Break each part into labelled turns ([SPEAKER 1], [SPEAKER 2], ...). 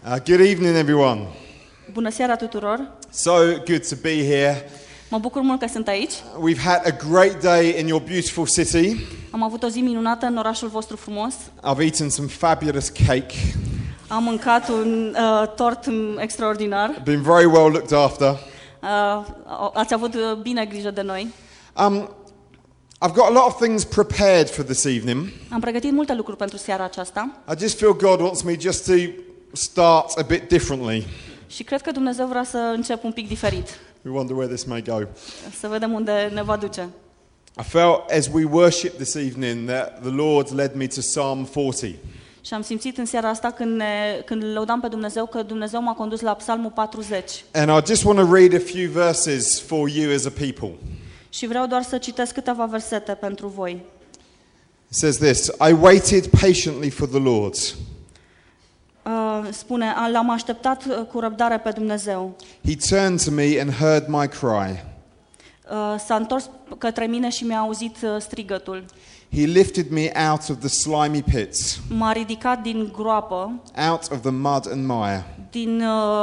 [SPEAKER 1] Good evening, everyone.
[SPEAKER 2] Bună seara tuturor!
[SPEAKER 1] So good to be here.
[SPEAKER 2] Mă bucur mult că sunt aici.
[SPEAKER 1] We've had a great day in your beautiful city.
[SPEAKER 2] Am avut o zi minunată în orașul vostru frumos.
[SPEAKER 1] I've eaten some fabulous cake.
[SPEAKER 2] Am mâncat un tort extraordinar.
[SPEAKER 1] Been very well looked after.
[SPEAKER 2] Ați avut bine grijă de noi.
[SPEAKER 1] I've got a lot of things prepared for this evening.
[SPEAKER 2] Am pregătit multe lucruri pentru seara aceasta.
[SPEAKER 1] I just feel God wants me just to start a bit differently.
[SPEAKER 2] Și cred că Dumnezeu vrea să încep un pic diferit.
[SPEAKER 1] We wonder where this may go.
[SPEAKER 2] Să vedem unde ne va duce.
[SPEAKER 1] I felt as we worship this evening that the Lord led me to Psalm 40.
[SPEAKER 2] Și am simțit în seara asta când lăudam pe Dumnezeu că Dumnezeu m-a condus la Psalmul 40.
[SPEAKER 1] And I just want to read a few verses for you as a people.
[SPEAKER 2] Și vreau doar să citesc câteva versete pentru voi.
[SPEAKER 1] It says this, I waited patiently for the Lord.
[SPEAKER 2] Spune, l-am așteptat cu răbdare pe Dumnezeu.
[SPEAKER 1] He turned to me and heard my cry.
[SPEAKER 2] S-a întors către mine și mi-a auzit strigătul.
[SPEAKER 1] He lifted me out of the slimy pits,
[SPEAKER 2] M-a ridicat din groapă,
[SPEAKER 1] out of the mud and mire.
[SPEAKER 2] din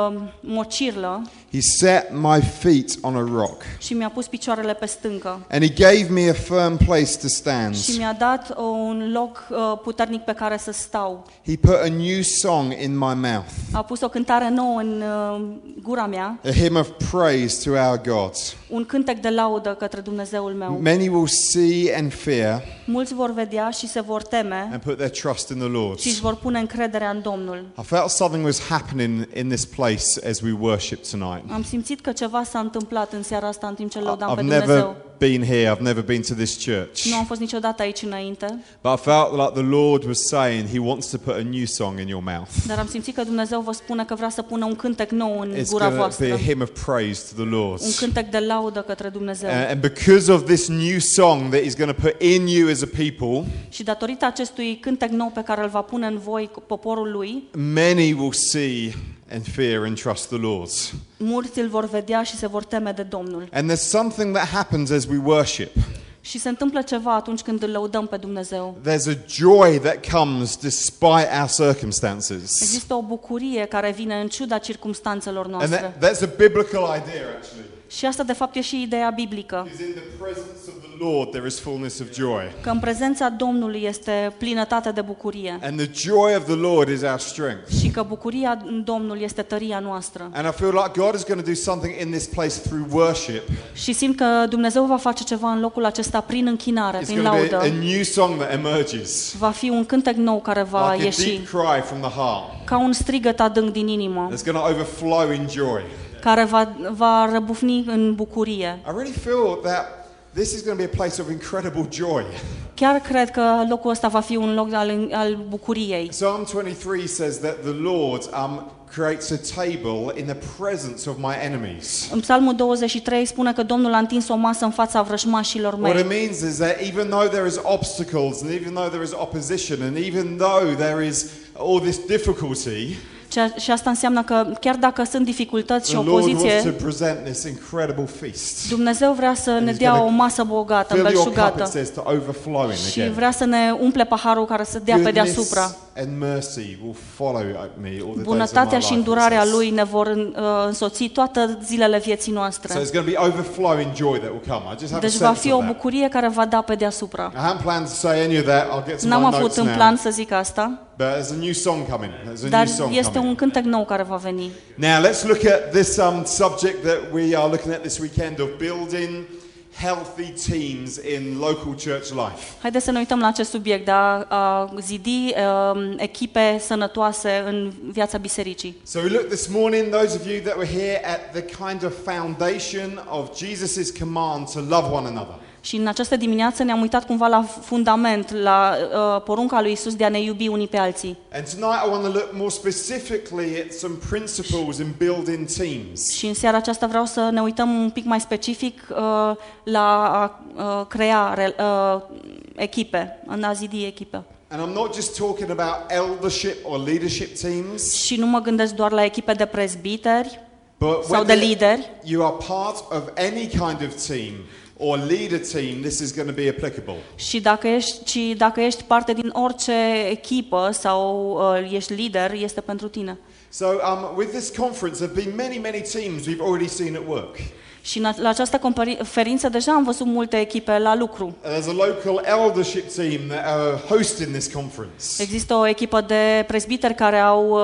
[SPEAKER 2] mocirlă
[SPEAKER 1] He set my feet on a rock,
[SPEAKER 2] și mi-a pus picioarele pe stâncă.
[SPEAKER 1] and he gave me a firm place to stand.
[SPEAKER 2] Și mi-a dat un loc puternic pe care să stau.
[SPEAKER 1] He put a new song in my mouth,
[SPEAKER 2] A pus o cântare nouă în gura mea,
[SPEAKER 1] a hymn of praise to our God.
[SPEAKER 2] un cântec de laudă către Dumnezeul meu.
[SPEAKER 1] Many will see and fear
[SPEAKER 2] Mulți vor vedea și se vor teme
[SPEAKER 1] and put their trust in the Lord.
[SPEAKER 2] și își vor pune încrederea în Domnul.
[SPEAKER 1] I felt something was happening in this place as we worship tonight.
[SPEAKER 2] Am simțit că ceva s-a întâmplat în seara asta în timp ce lăudam pe
[SPEAKER 1] I've never
[SPEAKER 2] Dumnezeu.
[SPEAKER 1] been here, I've never been to this church.
[SPEAKER 2] Nu am fost niciodată aici înainte,
[SPEAKER 1] But I felt like the Lord was saying He wants to put a new song in your mouth.
[SPEAKER 2] dar am simțit că Dumnezeu vă spune că vrea să pună un cântec nou în
[SPEAKER 1] It's
[SPEAKER 2] gura
[SPEAKER 1] going to be
[SPEAKER 2] voastră.
[SPEAKER 1] a hymn of praise to the Lord.
[SPEAKER 2] Un cântec de laudă către Dumnezeu.
[SPEAKER 1] And because of this new song that He's going to put in you as a people,
[SPEAKER 2] Și datorită acestui cântec nou pe care îl va pune în voi poporul lui,
[SPEAKER 1] many will see and fear and trust the Lord.
[SPEAKER 2] mulți îl vor vedea și se vor teme de Domnul.
[SPEAKER 1] And there's something that happens as we worship.
[SPEAKER 2] Și se întâmplă ceva atunci când îl lăudăm pe Dumnezeu.
[SPEAKER 1] There's a joy that comes despite our circumstances.
[SPEAKER 2] Există o bucurie care vine în ciuda circumstanțelor
[SPEAKER 1] And
[SPEAKER 2] noastre.
[SPEAKER 1] that's a biblical idea, actually.
[SPEAKER 2] Și asta de fapt e și ideea biblică,
[SPEAKER 1] Because in the presence of the Lord there is fullness of joy.
[SPEAKER 2] că în prezența Domnului este plinătate de bucurie
[SPEAKER 1] And the joy of the Lord is our strength.
[SPEAKER 2] și că bucuria în Domnul este tăria noastră.
[SPEAKER 1] And I feel like God is going to do something in this place through worship.
[SPEAKER 2] Și simt că Dumnezeu va face ceva în locul acesta prin închinare,
[SPEAKER 1] It's
[SPEAKER 2] prin
[SPEAKER 1] going to be
[SPEAKER 2] laudă.
[SPEAKER 1] a new song that emerges.
[SPEAKER 2] Va fi un cântec nou care va
[SPEAKER 1] Like a
[SPEAKER 2] ieși,
[SPEAKER 1] deep cry from the heart.
[SPEAKER 2] ca un strigăt adânc din inimă,
[SPEAKER 1] That's going to overflow in joy.
[SPEAKER 2] care va răbufni în bucurie.
[SPEAKER 1] I really feel that this is going to be a place of incredible joy.
[SPEAKER 2] Chiar cred că locul ăsta va fi un loc al bucuriei.
[SPEAKER 1] Psalm 23 says that the Lord creates a table in the presence of my enemies.
[SPEAKER 2] În Psalmul 23 spune că Domnul a întins o masă în fața vrăjmașilor
[SPEAKER 1] What it
[SPEAKER 2] mei.
[SPEAKER 1] means is that even though there is obstacles and even though there is opposition and even though there is all this difficulty,
[SPEAKER 2] Și asta înseamnă că chiar dacă sunt dificultăți și
[SPEAKER 1] the Lord wants to
[SPEAKER 2] opoziție,
[SPEAKER 1] present this incredible feast.
[SPEAKER 2] Dumnezeu vrea să ne dea o masă bogată,
[SPEAKER 1] Fill your cup, it
[SPEAKER 2] îmbelșugată,
[SPEAKER 1] says, to overflowing
[SPEAKER 2] și
[SPEAKER 1] again.
[SPEAKER 2] vrea să ne umple paharul care să dea pe deasupra.
[SPEAKER 1] Goodness and mercy will follow me all the days of my
[SPEAKER 2] Bunătatea și
[SPEAKER 1] life, it
[SPEAKER 2] îndurarea
[SPEAKER 1] says.
[SPEAKER 2] Lui ne vor însoți toate zilele vieții
[SPEAKER 1] So
[SPEAKER 2] noastre.
[SPEAKER 1] it's going to be overflowing joy that will come. I just have a
[SPEAKER 2] Deci va
[SPEAKER 1] sense
[SPEAKER 2] fi
[SPEAKER 1] of
[SPEAKER 2] o
[SPEAKER 1] that.
[SPEAKER 2] bucurie care va da pe deasupra.
[SPEAKER 1] I haven't planned to say any of that. I'll get to
[SPEAKER 2] N-am
[SPEAKER 1] my
[SPEAKER 2] avut
[SPEAKER 1] notes
[SPEAKER 2] în
[SPEAKER 1] now.
[SPEAKER 2] plan să zic asta,
[SPEAKER 1] But there's a new song coming. There's a
[SPEAKER 2] dar
[SPEAKER 1] new song
[SPEAKER 2] este
[SPEAKER 1] coming.
[SPEAKER 2] un cântec nou care va veni.
[SPEAKER 1] Now let's look at this subject that we are looking at this weekend of building healthy teams in local church life.
[SPEAKER 2] Haideți să ne uităm la acest subiect de a zidi echipe sănătoase în viața bisericii.
[SPEAKER 1] So we look this morning, those of you that were here, at the kind of foundation of Jesus' command to love one another.
[SPEAKER 2] Și în această dimineață ne-am uitat cumva la fundament, la porunca lui Isus de a ne iubi unii pe alții.
[SPEAKER 1] And tonight I want to look more specifically at some principles in building teams.
[SPEAKER 2] Și în seara aceasta vreau să ne uităm un pic mai specific la a crea echipe, în a zidi echipe.
[SPEAKER 1] And I'm not just talking about eldership or leadership teams,
[SPEAKER 2] Și nu mă gândesc doar la echipe de prezbiteri
[SPEAKER 1] but
[SPEAKER 2] sau de lideri,
[SPEAKER 1] you are part of any kind of team or lead a team, this is going to be applicable.
[SPEAKER 2] și dacă ești parte din orice echipă sau ești lider, este pentru tine.
[SPEAKER 1] So with this conference, there have been many teams we've already seen at work.
[SPEAKER 2] Și la această conferință deja am văzut multe echipe la lucru.
[SPEAKER 1] There's a local eldership team that are hosting this conference.
[SPEAKER 2] Există o echipă de prezbiteri care au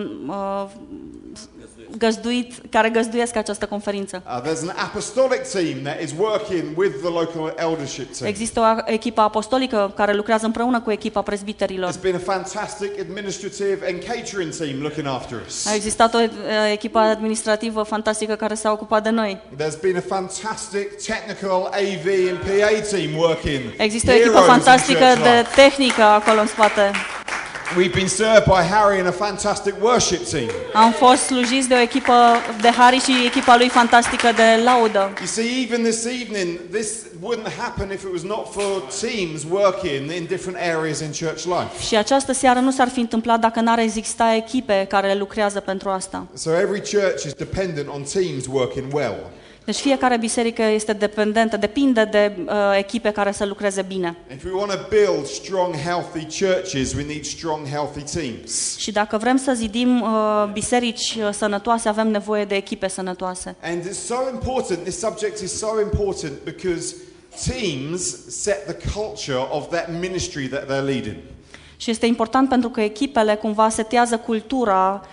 [SPEAKER 2] găzduiesc această conferință.
[SPEAKER 1] There's an apostolic team that is working with the local eldership team.
[SPEAKER 2] Există o echipă apostolică care lucrează împreună cu echipa prezbiterilor.
[SPEAKER 1] There's been a fantastic administrative and catering team looking after us.
[SPEAKER 2] A existat o echipă administrativă fantastică care s-a ocupat de noi.
[SPEAKER 1] There's been a fantastic technical AV and PA team working.
[SPEAKER 2] Există o echipă fantastică de tehnică acolo în spate.
[SPEAKER 1] We've been served by Harry and a fantastic worship team.
[SPEAKER 2] Am fost slujiți de o echipă de Harry și echipa lui fantastică de laudă.
[SPEAKER 1] You see, even this evening, this wouldn't happen if it was not for teams working in different areas in church life.
[SPEAKER 2] Și această seară nu s-ar fi întâmplat dacă n-ar exista echipe care lucrează pentru asta.
[SPEAKER 1] So every church is dependent on teams working well.
[SPEAKER 2] Deci fiecare biserică este depinde de echipe care să lucreze bine.
[SPEAKER 1] If we want to build strong, healthy churches, we need strong, healthy teams.
[SPEAKER 2] Și dacă vrem să zidim biserici sănătoase, avem nevoie de echipe sănătoase.
[SPEAKER 1] And it's so important, this subject is so important because teams set the culture of that ministry that they're leading.
[SPEAKER 2] Și este important pentru că echipele cumva setează cultura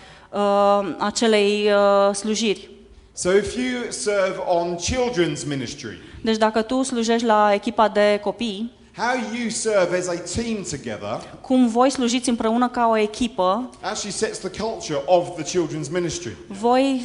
[SPEAKER 2] acelei slujiri.
[SPEAKER 1] So if you serve on children's ministry,
[SPEAKER 2] Deci dacă tu slujești la echipa de copii,
[SPEAKER 1] how you serve as a team together
[SPEAKER 2] cum voi slujiți împreună ca o echipă,
[SPEAKER 1] actually sets the culture of the children's ministry.
[SPEAKER 2] voi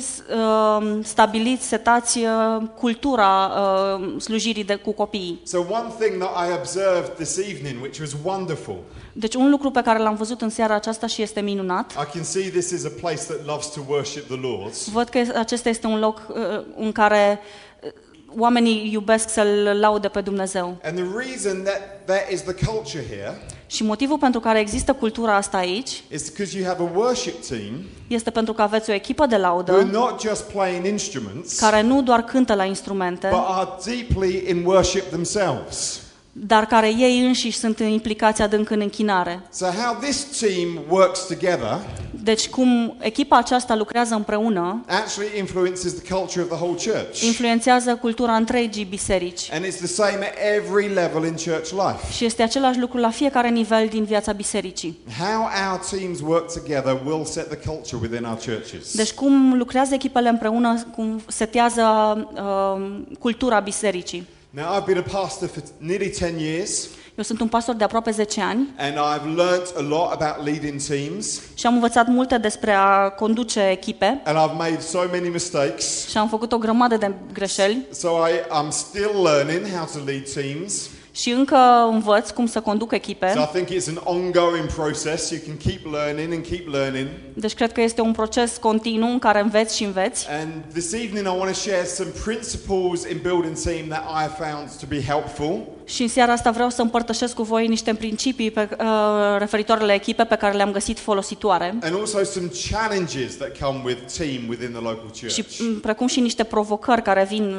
[SPEAKER 2] setați cultura slujirii cu copiii.
[SPEAKER 1] So one thing that I observed this evening, which was wonderful,
[SPEAKER 2] Deci un lucru pe care l-am văzut în seara aceasta și este minunat.
[SPEAKER 1] I can see this is a place that loves to worship the Lord.
[SPEAKER 2] Văd că acesta este un loc în care oamenii iubesc să-L laude pe Dumnezeu.
[SPEAKER 1] And the reason that there is the culture here
[SPEAKER 2] Și motivul pentru care există cultura asta aici
[SPEAKER 1] is because you have a worship team
[SPEAKER 2] este pentru că aveți o echipă de
[SPEAKER 1] who are
[SPEAKER 2] laudă
[SPEAKER 1] not just playing instruments,
[SPEAKER 2] care nu doar cântă la instrumente,
[SPEAKER 1] but are deeply in worship themselves.
[SPEAKER 2] dar care ei înșiși sunt implicați adânc în închinare.
[SPEAKER 1] So how this team works together
[SPEAKER 2] Deci cum echipa aceasta lucrează împreună,
[SPEAKER 1] actually influences the culture of the whole church.
[SPEAKER 2] influențează cultura întregii biserici.
[SPEAKER 1] And it's the same at every level in church life.
[SPEAKER 2] Și este același lucru la fiecare nivel din viața bisericii.
[SPEAKER 1] How our teams work together will set the culture within our churches.
[SPEAKER 2] Deci cum lucrează echipele împreună, cum setează cultura bisericii.
[SPEAKER 1] Now, I've been a pastor for nearly 10 years,
[SPEAKER 2] Eu sunt un pastor de aproape 10 ani
[SPEAKER 1] and I've learnt a lot about leading teams,
[SPEAKER 2] și am învățat multe despre a conduce echipe
[SPEAKER 1] and I've made so many mistakes.
[SPEAKER 2] și am făcut o grămadă de greșeli
[SPEAKER 1] So I'm still learning how to lead teams.
[SPEAKER 2] și încă învăț cum să conduc
[SPEAKER 1] So
[SPEAKER 2] echipe.
[SPEAKER 1] I think it's an ongoing process. You can keep learning and keep learning.
[SPEAKER 2] Deci cred că este un proces continuu în care înveți și înveți.
[SPEAKER 1] And this evening I want to share some principles in building team that I have found to be helpful.
[SPEAKER 2] Și în seara asta vreau să împărtășesc cu voi niște principii referitoare la echipe pe care le-am găsit folositoare
[SPEAKER 1] And also some challenges that come with team within the local church.
[SPEAKER 2] și precum și niște provocări care vin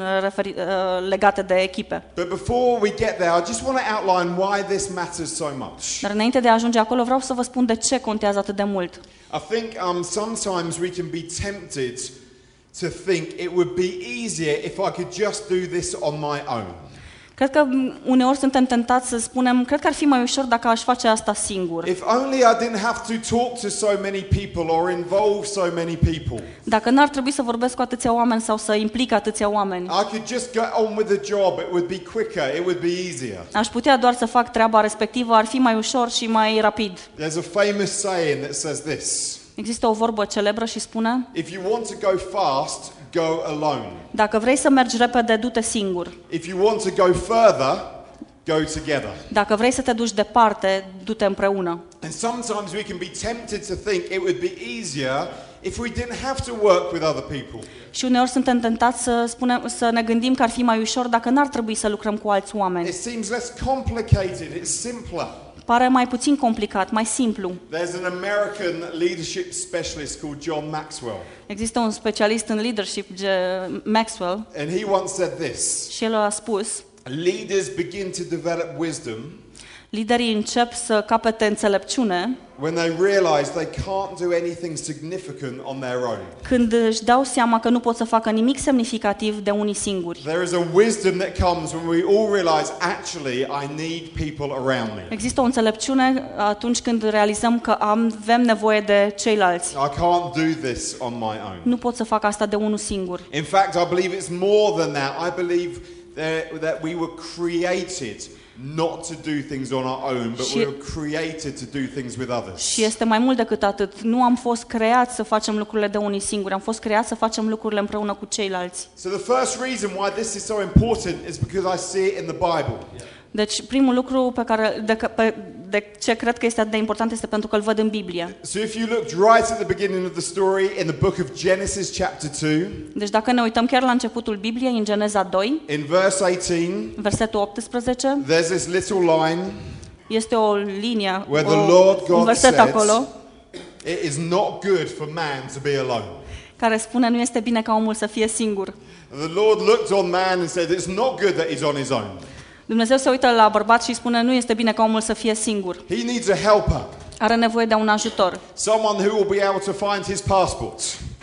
[SPEAKER 2] legate de echipe.
[SPEAKER 1] But before we get there, I just want to outline why this matters so much.
[SPEAKER 2] Dar înainte de a ajunge acolo, vreau să vă spun de ce contează atât de mult.
[SPEAKER 1] I think sometimes we can be tempted to think it would be easier if I could just do this on my own.
[SPEAKER 2] Cred că uneori suntem tentați să spunem, cred că ar fi mai ușor dacă aș face asta singur.
[SPEAKER 1] If only I didn't have to talk to so many people or involve so many people.
[SPEAKER 2] Dacă n-ar trebui să vorbesc cu atâția oameni sau să implic atâția oameni.
[SPEAKER 1] I could just get on with the job. It would be quicker. It would be easier.
[SPEAKER 2] Aș putea doar să fac treaba respectivă, ar fi mai ușor și mai rapid.
[SPEAKER 1] There's a famous saying that says this.
[SPEAKER 2] Există o vorbă celebră și spune:
[SPEAKER 1] If you want to go fast, go alone.
[SPEAKER 2] dacă vrei să mergi repede, du-te singur.
[SPEAKER 1] If you want to go further, go together.
[SPEAKER 2] Dacă vrei să te duci departe, du-te împreună.
[SPEAKER 1] And sometimes we can be tempted to think it would be easier if we didn't have to work with other people.
[SPEAKER 2] Și uneori suntem tentați să ne gândim că ar fi mai ușor dacă n-ar trebui să lucrăm cu alți oameni.
[SPEAKER 1] It seems less complicated. It's simpler.
[SPEAKER 2] Pare mai puțin complicat, mai simplu.
[SPEAKER 1] There's an American leadership specialist called John Maxwell.
[SPEAKER 2] Există un specialist în leadership, Maxwell,
[SPEAKER 1] And he once said this.
[SPEAKER 2] și el a spus:
[SPEAKER 1] Leaders begin to develop wisdom
[SPEAKER 2] Liderii încep să capete înțelepciune
[SPEAKER 1] when they realize they can't do anything significant on their own.
[SPEAKER 2] când își dau seama că nu pot să facă nimic semnificativ de unii singuri.
[SPEAKER 1] There is a wisdom that comes when we all realize, actually, I need people around me.
[SPEAKER 2] Există o înțelepciune atunci când realizăm că avem nevoie de ceilalți.
[SPEAKER 1] I can't do this on my own.
[SPEAKER 2] Nu pot să fac asta de unul singur.
[SPEAKER 1] In fact, I believe it's more than that. I believe that we were created not to do things on our own, but we were created to do things with others.
[SPEAKER 2] Și este mai mult decât atât. Nu am fost creați să facem lucrurile de unii singuri. Am fost creați să facem lucrurile împreună cu ceilalți.
[SPEAKER 1] So the first reason why this is so important is because I see it in the Bible.
[SPEAKER 2] Deci primul lucru pe care de ce cred că este atât de important este pentru că îl văd în Biblie.
[SPEAKER 1] So if you looked right at the beginning of the story in the book of Genesis chapter 2,
[SPEAKER 2] Deci dacă ne uităm chiar la începutul Bibliei, în Geneza 2,
[SPEAKER 1] in verse 18,
[SPEAKER 2] versetul 18,
[SPEAKER 1] there's this little line
[SPEAKER 2] este o linie,
[SPEAKER 1] where the Lord
[SPEAKER 2] un
[SPEAKER 1] God
[SPEAKER 2] verset
[SPEAKER 1] said,
[SPEAKER 2] acolo,
[SPEAKER 1] it is not good for man to be alone.
[SPEAKER 2] care spune nu este bine ca omul să fie singur.
[SPEAKER 1] The Lord looked on man and said, it's not good that he's on his own.
[SPEAKER 2] Dumnezeu se uită la bărbat și spune nu este bine ca omul să fie singur.
[SPEAKER 1] He needs a helper.
[SPEAKER 2] Are nevoie de un ajutor.
[SPEAKER 1] Someone who will be able to find his passport.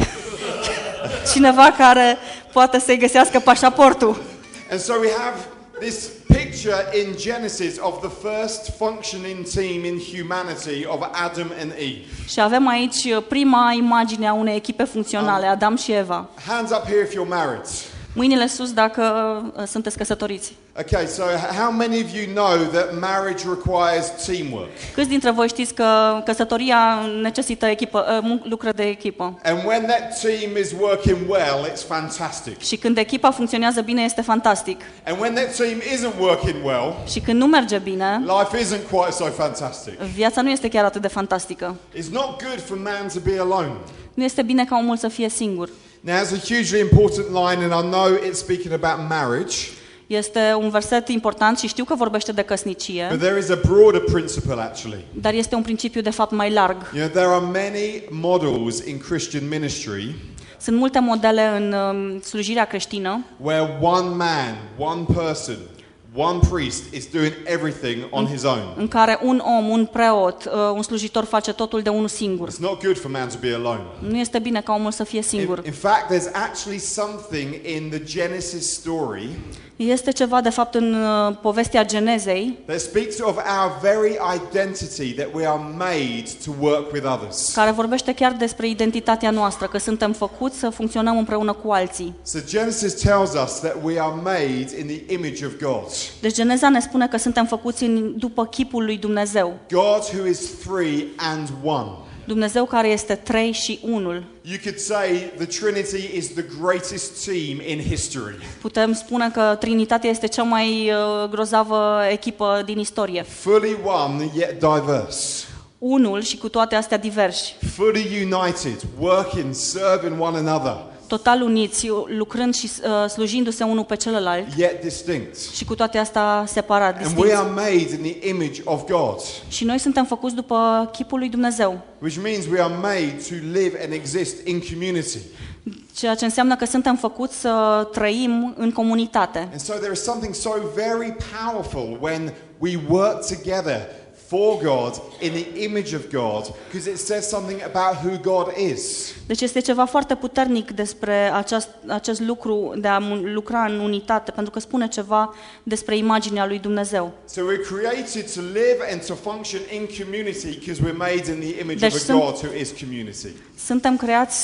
[SPEAKER 2] Cineva care poate să-i găsească pașaportul.
[SPEAKER 1] And so we have this picture in Genesis of the first functioning team in humanity of Adam and Eve.
[SPEAKER 2] Și avem aici prima imagine a unei echipe funcționale, Adam și Eva.
[SPEAKER 1] Hands up here if you're married.
[SPEAKER 2] Mâinile sus dacă sunteți căsătoriți.
[SPEAKER 1] Okay, so how many of you know that marriage requires teamwork?
[SPEAKER 2] Câți dintre voi știți că căsătoria necesită lucră de echipă?
[SPEAKER 1] And when that team is working well, it's fantastic.
[SPEAKER 2] Și când echipa funcționează bine, este fantastic.
[SPEAKER 1] And when that team isn't working well,
[SPEAKER 2] Și când nu merge bine,
[SPEAKER 1] life isn't quite so fantastic.
[SPEAKER 2] viața nu este chiar atât de fantastică.
[SPEAKER 1] It's not good for man to be alone.
[SPEAKER 2] Nu este bine ca omul să fie singur.
[SPEAKER 1] Now, it's a hugely important line, and I know it's speaking about marriage.
[SPEAKER 2] Este un verset important și știu că vorbește de căsnicie,
[SPEAKER 1] But there is a broader principle, actually.
[SPEAKER 2] dar este un principiu de fapt mai larg.
[SPEAKER 1] You know, there are many models in Christian ministry
[SPEAKER 2] Sunt multe modele în slujirea creștină
[SPEAKER 1] where one man, one person, one priest is doing everything on his own.
[SPEAKER 2] în care un om, un preot, un slujitor face totul de unul singur.
[SPEAKER 1] It's not good for man to be alone.
[SPEAKER 2] Nu este bine ca omul să fie singur.
[SPEAKER 1] In fact, there's actually something in the Genesis story
[SPEAKER 2] Este ceva de fapt în povestea Genezei
[SPEAKER 1] that speaks of our very identity, that we are made to work with others.
[SPEAKER 2] care vorbește chiar despre identitatea noastră, că suntem făcuți să funcționăm împreună cu alții.
[SPEAKER 1] So Genesis tells us that we are made in the image of God.
[SPEAKER 2] Deci Geneza ne spune că suntem făcuți după chipul lui Dumnezeu.
[SPEAKER 1] God who is three and one.
[SPEAKER 2] Dumnezeu care este 3 și 1.
[SPEAKER 1] You could say the Trinity is the greatest team in history.
[SPEAKER 2] Putem spune că Trinitatea este cea mai grozavă echipă din istorie.
[SPEAKER 1] Fully one yet diverse.
[SPEAKER 2] Unul și cu toate astea diversi.
[SPEAKER 1] Fully united, working, serving one another.
[SPEAKER 2] Total uniți, lucrând și slujindu-se unul pe celălalt.
[SPEAKER 1] Yet distinct.
[SPEAKER 2] Și cu toate astea separat,
[SPEAKER 1] And we
[SPEAKER 2] distinți.
[SPEAKER 1] are made in the image of God.
[SPEAKER 2] Și noi suntem făcuți după chipul lui Dumnezeu.
[SPEAKER 1] Which means we are made to live and exist in community.
[SPEAKER 2] Ceea ce înseamnă că suntem făcuți să trăim în comunitate.
[SPEAKER 1] And so there is something so very powerful when we work together for God, in the image of God, because it says something about who God is.
[SPEAKER 2] Deci este ceva foarte puternic despre acest lucru de a lucra în unitate, pentru că spune ceva despre imaginea lui Dumnezeu.
[SPEAKER 1] So we're created to live and to function in community because we're made in the image
[SPEAKER 2] Deci
[SPEAKER 1] of a God who is community.
[SPEAKER 2] Suntem creați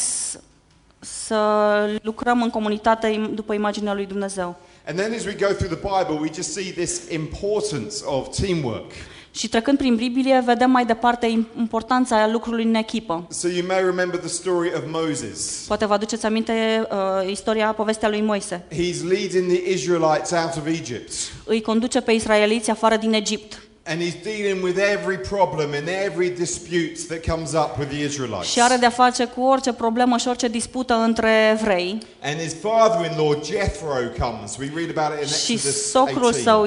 [SPEAKER 2] să lucrăm în comunitate după imaginea lui Dumnezeu.
[SPEAKER 1] And then as we go through the Bible, we just see this importance of teamwork.
[SPEAKER 2] Și trecând prin Biblie, vedem mai departe importanța lucrului în echipă.
[SPEAKER 1] So you may remember the story of Moses.
[SPEAKER 2] Poate vă aduceți aminte povestea lui Moise.
[SPEAKER 1] He's leading the Israelites out of Egypt.
[SPEAKER 2] Îi conduce pe israeliți afară din Egipt.
[SPEAKER 1] And he's dealing with every problem and every dispute that comes up with the Israelites.
[SPEAKER 2] Și are de-a face cu orice problemă și orice dispută între evrei.
[SPEAKER 1] And his father-in-law Jethro comes. We read about it in
[SPEAKER 2] Și
[SPEAKER 1] Exodus
[SPEAKER 2] socrul
[SPEAKER 1] 18.
[SPEAKER 2] său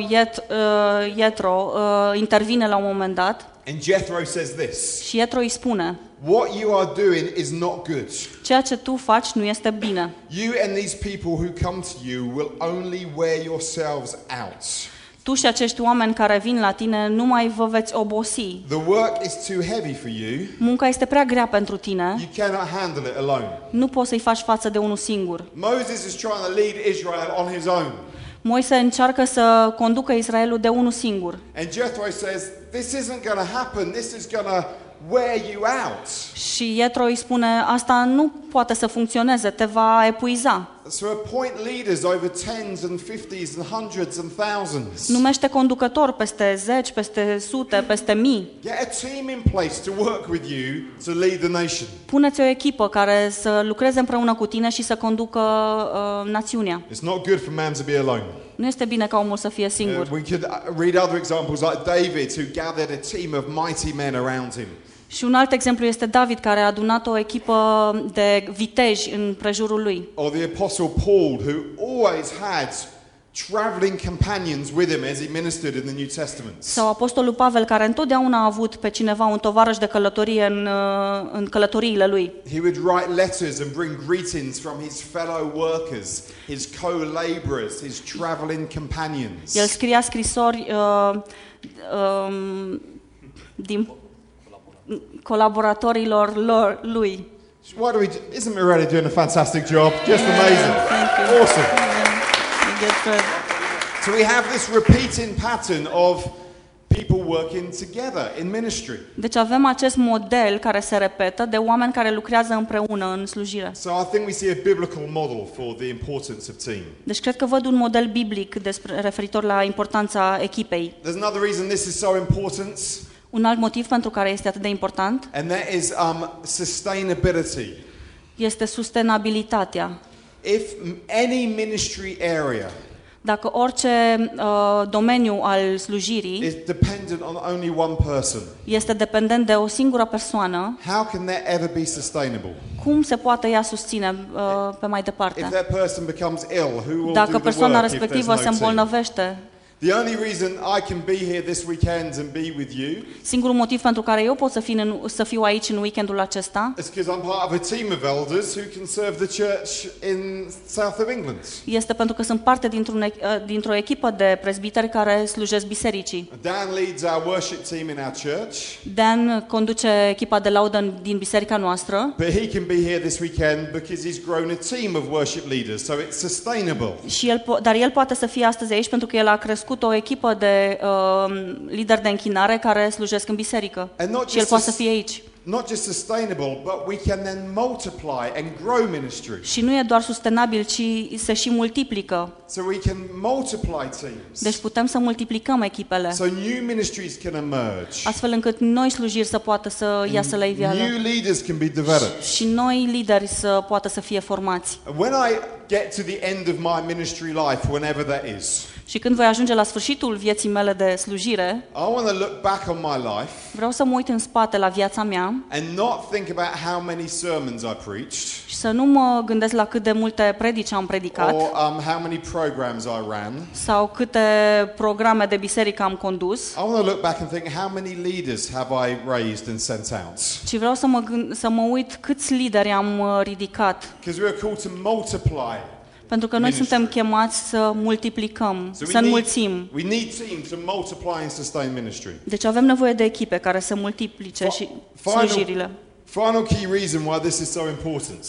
[SPEAKER 2] Ietro intervine la un moment dat.
[SPEAKER 1] And Jethro says this:
[SPEAKER 2] Și Ietro îi spune:
[SPEAKER 1] what you are doing is not good.
[SPEAKER 2] ceea ce tu faci nu este bine.
[SPEAKER 1] You and these people who come to you will only wear yourselves out.
[SPEAKER 2] Tu și acești oameni care vin la tine nu mai vă veți obosi.
[SPEAKER 1] The work is too heavy for you.
[SPEAKER 2] Munca este prea grea pentru tine.
[SPEAKER 1] You cannot handle it alone.
[SPEAKER 2] Nu poți să-i faci față de unul singur.
[SPEAKER 1] Moses is trying to lead Israel on his own.
[SPEAKER 2] Moise încearcă să conducă Israelul de unul singur.
[SPEAKER 1] And Jethro says, this isn't going to happen. This is going to wear you out.
[SPEAKER 2] Și Ietro îi spune, asta nu poate să funcționeze, te va epuiza.
[SPEAKER 1] So appoint leaders over tens and fifties and hundreds and thousands.
[SPEAKER 2] Numește conducători peste zeci, peste sute, peste mii.
[SPEAKER 1] Get a team in place to work with you to lead the nation.
[SPEAKER 2] Puneți o echipă care să lucreze împreună cu tine și să conducă națiunea.
[SPEAKER 1] It's not good for man to be alone.
[SPEAKER 2] Nu este bine ca omul să fie singur.
[SPEAKER 1] We could read other examples like David, who gathered a team of mighty men around him.
[SPEAKER 2] Și un alt exemplu este David, care a adunat o echipă de viteji în prejurul lui.
[SPEAKER 1] Or the apostle Paul, who always had traveling companions with him as he ministered in the New Testament.
[SPEAKER 2] Sau apostolul Pavel, care întotdeauna a avut pe cineva, un tovarăș de călătorie în călătoriile lui.
[SPEAKER 1] He would write letters and bring greetings from his fellow workers, his co-laborers, his traveling companions.
[SPEAKER 2] El scria scrisori din colaboratorilor lui.
[SPEAKER 1] Why do we? Isn't Mirella doing a fantastic job? Just amazing, awesome. So we have this repeating pattern of people working together in ministry.
[SPEAKER 2] Deci avem acest model care se repetă de oameni care lucrează împreună în slujire.
[SPEAKER 1] So I think we see a biblical model for the importance of team.
[SPEAKER 2] Deci cred că văd un model biblic referitor la importanța echipei.
[SPEAKER 1] There's another reason this is so important.
[SPEAKER 2] Un alt motiv pentru care este atât de important
[SPEAKER 1] And that is sustainability.
[SPEAKER 2] este sustenabilitatea.
[SPEAKER 1] If any ministry area
[SPEAKER 2] Dacă orice domeniu al slujirii
[SPEAKER 1] is dependent on only one person,
[SPEAKER 2] este dependent de o singură persoană,
[SPEAKER 1] how can that ever be sustainable?
[SPEAKER 2] cum se poate ea susține pe mai
[SPEAKER 1] If
[SPEAKER 2] departe?
[SPEAKER 1] that person becomes ill, who will do
[SPEAKER 2] Dacă
[SPEAKER 1] the
[SPEAKER 2] persoana
[SPEAKER 1] work if there's
[SPEAKER 2] respectivă
[SPEAKER 1] no
[SPEAKER 2] se
[SPEAKER 1] team?
[SPEAKER 2] îmbolnăvește,
[SPEAKER 1] The only reason I can be here this weekend and be with you
[SPEAKER 2] singurul motiv pentru care eu pot să fiu aici în weekendul acesta
[SPEAKER 1] is because I'm part of a team of elders who can serve the church in south of England.
[SPEAKER 2] este pentru că sunt parte dintr-o echipă de prezbiteri care slujesc bisericii.
[SPEAKER 1] Dan leads our worship team in our church,
[SPEAKER 2] Dan conduce echipa de laudă din biserica noastră
[SPEAKER 1] but he can be here this weekend because he's grown a team of worship leaders, so it's sustainable.
[SPEAKER 2] și dar el poate să fie astăzi aici pentru că el a crescut o echipă de lideri de închinare care slujesc în biserică. Și el poate să fie aici.
[SPEAKER 1] Not just sustainable, but we can then multiply and grow ministry.
[SPEAKER 2] Și nu e doar sustenabil, ci se și multiplică.
[SPEAKER 1] So we can multiply teams.
[SPEAKER 2] Deci putem să multiplicăm echipele,
[SPEAKER 1] So new ministries can emerge.
[SPEAKER 2] astfel încât noi slujiri să poată să iasă la iveală
[SPEAKER 1] New leaders can be developed.
[SPEAKER 2] și noi lideri să poată să fie formați.
[SPEAKER 1] When I get to the end of my ministry life, whenever that is,
[SPEAKER 2] Și când voi ajunge la sfârșitul vieții mele de slujire,
[SPEAKER 1] I want to look back on my life
[SPEAKER 2] vreau să mă uit în spate la viața mea
[SPEAKER 1] and not think about how many sermons I preached
[SPEAKER 2] și să nu mă gândesc la cât de multe predici am predicat
[SPEAKER 1] or how many programs I ran.
[SPEAKER 2] sau câte programe de biserică am condus,
[SPEAKER 1] I want to look back and think how many leaders have I raised and sent out.
[SPEAKER 2] ci vreau să mă uit câți lideri am ridicat.
[SPEAKER 1] Because we are called to multiply.
[SPEAKER 2] Pentru că noi suntem chemați să multiplicăm, să înmulțim.
[SPEAKER 1] We need teams to multiply and sustain ministry.
[SPEAKER 2] Deci avem nevoie de echipe care să multiplice și slujirile.
[SPEAKER 1] Final key reason why this is so important.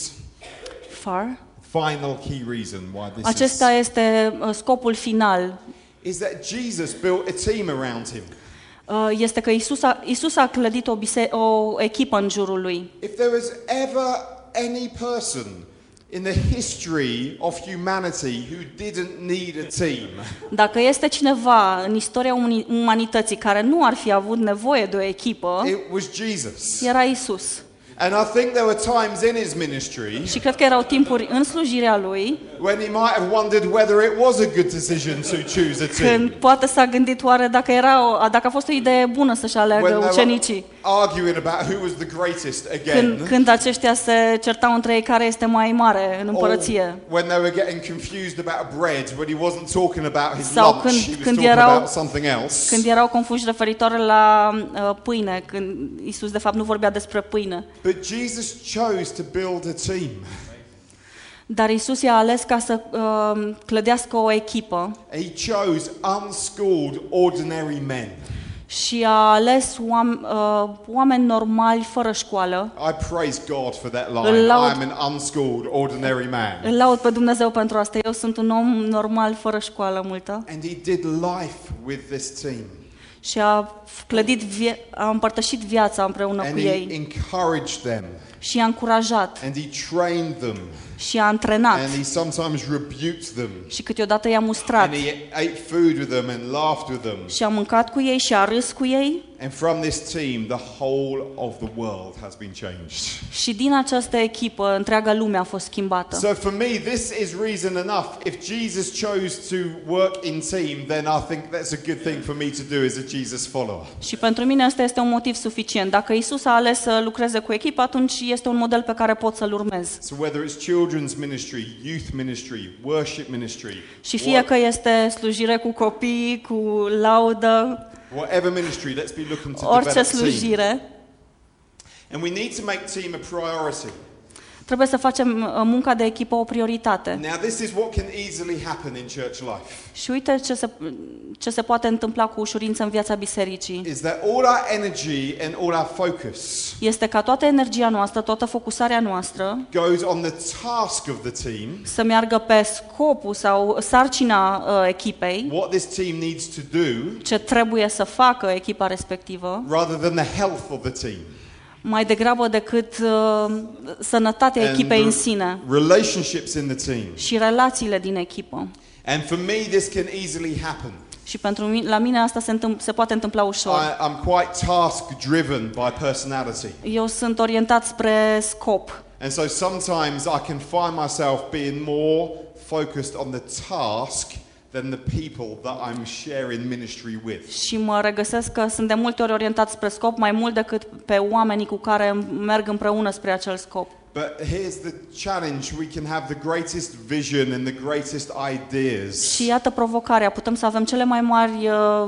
[SPEAKER 1] Final key reason why this
[SPEAKER 2] Acesta este scopul final.
[SPEAKER 1] Is that Jesus built a team around him.
[SPEAKER 2] Este că Isus a clădit o echipă în jurul lui.
[SPEAKER 1] If there was ever any person in the history of humanity who didn't need a team,
[SPEAKER 2] Dacă este cineva în istoria umanității care nu ar fi avut nevoie de o echipă,
[SPEAKER 1] it was Jesus.
[SPEAKER 2] era Isus.
[SPEAKER 1] And I think there were times in his ministry
[SPEAKER 2] Și cred că erau timpuri în slujirea lui
[SPEAKER 1] when he might have wondered whether it was a good decision to choose a
[SPEAKER 2] când
[SPEAKER 1] team.
[SPEAKER 2] poate s-a gândit oare dacă a fost o idee bună să-și aleagă ucenicii.
[SPEAKER 1] Arguing about who was the greatest again.
[SPEAKER 2] Când aceștia se certau între ei care este mai mare în împărăție.
[SPEAKER 1] When they were getting confused about bread, when he wasn't talking about his
[SPEAKER 2] Sau
[SPEAKER 1] lunch, he was
[SPEAKER 2] când
[SPEAKER 1] talking about something else.
[SPEAKER 2] Când erau confuși referitor la pâine, când Isus de fapt nu vorbea despre pâine.
[SPEAKER 1] But Jesus chose to build a team.
[SPEAKER 2] Dar Isus i-a ales ca să clădească o echipă
[SPEAKER 1] He chose unschooled, ordinary men.
[SPEAKER 2] și a ales oameni normali, fără școală.
[SPEAKER 1] I praise God for that line.
[SPEAKER 2] Îl laud-
[SPEAKER 1] I am an unschooled, ordinary man.
[SPEAKER 2] Îl laud pe Dumnezeu pentru asta. Eu sunt un om normal, fără școală multă.
[SPEAKER 1] And he did life with this team.
[SPEAKER 2] Și a a împărtășit viața împreună
[SPEAKER 1] And
[SPEAKER 2] cu
[SPEAKER 1] he
[SPEAKER 2] ei
[SPEAKER 1] encouraged them.
[SPEAKER 2] și i-a încurajat
[SPEAKER 1] And he trained them.
[SPEAKER 2] și i-a antrenat
[SPEAKER 1] And he sometimes rebuked them.
[SPEAKER 2] și câteodată i-a mustrat
[SPEAKER 1] And he ate food with them and laughed with them.
[SPEAKER 2] și a mâncat cu ei și a râs cu ei.
[SPEAKER 1] And from this team, the whole of the world has been changed.
[SPEAKER 2] Și din această echipă, întreaga lume a fost schimbată.
[SPEAKER 1] So for me, this is reason enough. If Jesus chose to work in team, then I think that's a good thing for me to do as a Jesus follower.
[SPEAKER 2] Și pentru mine asta este un motiv suficient. Dacă Isus a ales să lucreze cu echipă, atunci este un model pe care pot să-l urmez.
[SPEAKER 1] So whether it's children's ministry, youth ministry, worship ministry,
[SPEAKER 2] Și fie că este slujire cu copii, cu laudă,
[SPEAKER 1] whatever ministry, let's be looking to
[SPEAKER 2] orice
[SPEAKER 1] develop team.
[SPEAKER 2] slujire,
[SPEAKER 1] And we need to make team a priority.
[SPEAKER 2] trebuie să facem munca de echipă o prioritate.
[SPEAKER 1] Now, this is what can easily happen in church life.
[SPEAKER 2] Și uite ce se poate întâmpla cu ușurință în viața bisericii.
[SPEAKER 1] Is that all our energy and all our focus
[SPEAKER 2] Este ca toată energia noastră, toată focusarea noastră
[SPEAKER 1] goes on the task of the team,
[SPEAKER 2] să meargă pe scopul sau sarcina echipei,
[SPEAKER 1] what this team needs to do,
[SPEAKER 2] ce trebuie să facă echipa respectivă,
[SPEAKER 1] rather than the health of the team.
[SPEAKER 2] mai degrabă decât sănătatea
[SPEAKER 1] And
[SPEAKER 2] echipei în
[SPEAKER 1] the
[SPEAKER 2] sine
[SPEAKER 1] relationships in the team.
[SPEAKER 2] și relațiile din echipă.
[SPEAKER 1] And for me, this can easily happen.
[SPEAKER 2] Și pentru mine, la mine asta se poate întâmpla ușor.
[SPEAKER 1] I'm quite task-driven by personality.
[SPEAKER 2] Eu sunt orientat spre scop.
[SPEAKER 1] And so sometimes I can find myself being more focused on the task than the people that I'm sharing ministry with.
[SPEAKER 2] Și mă regăsesc că sunt de multe ori orientat spre scop mai mult decât pe oamenii cu care merg împreună spre acel scop.
[SPEAKER 1] But here's the challenge. We can have the greatest vision and the greatest ideas.
[SPEAKER 2] Și iată provocarea, putem să avem cele mai mari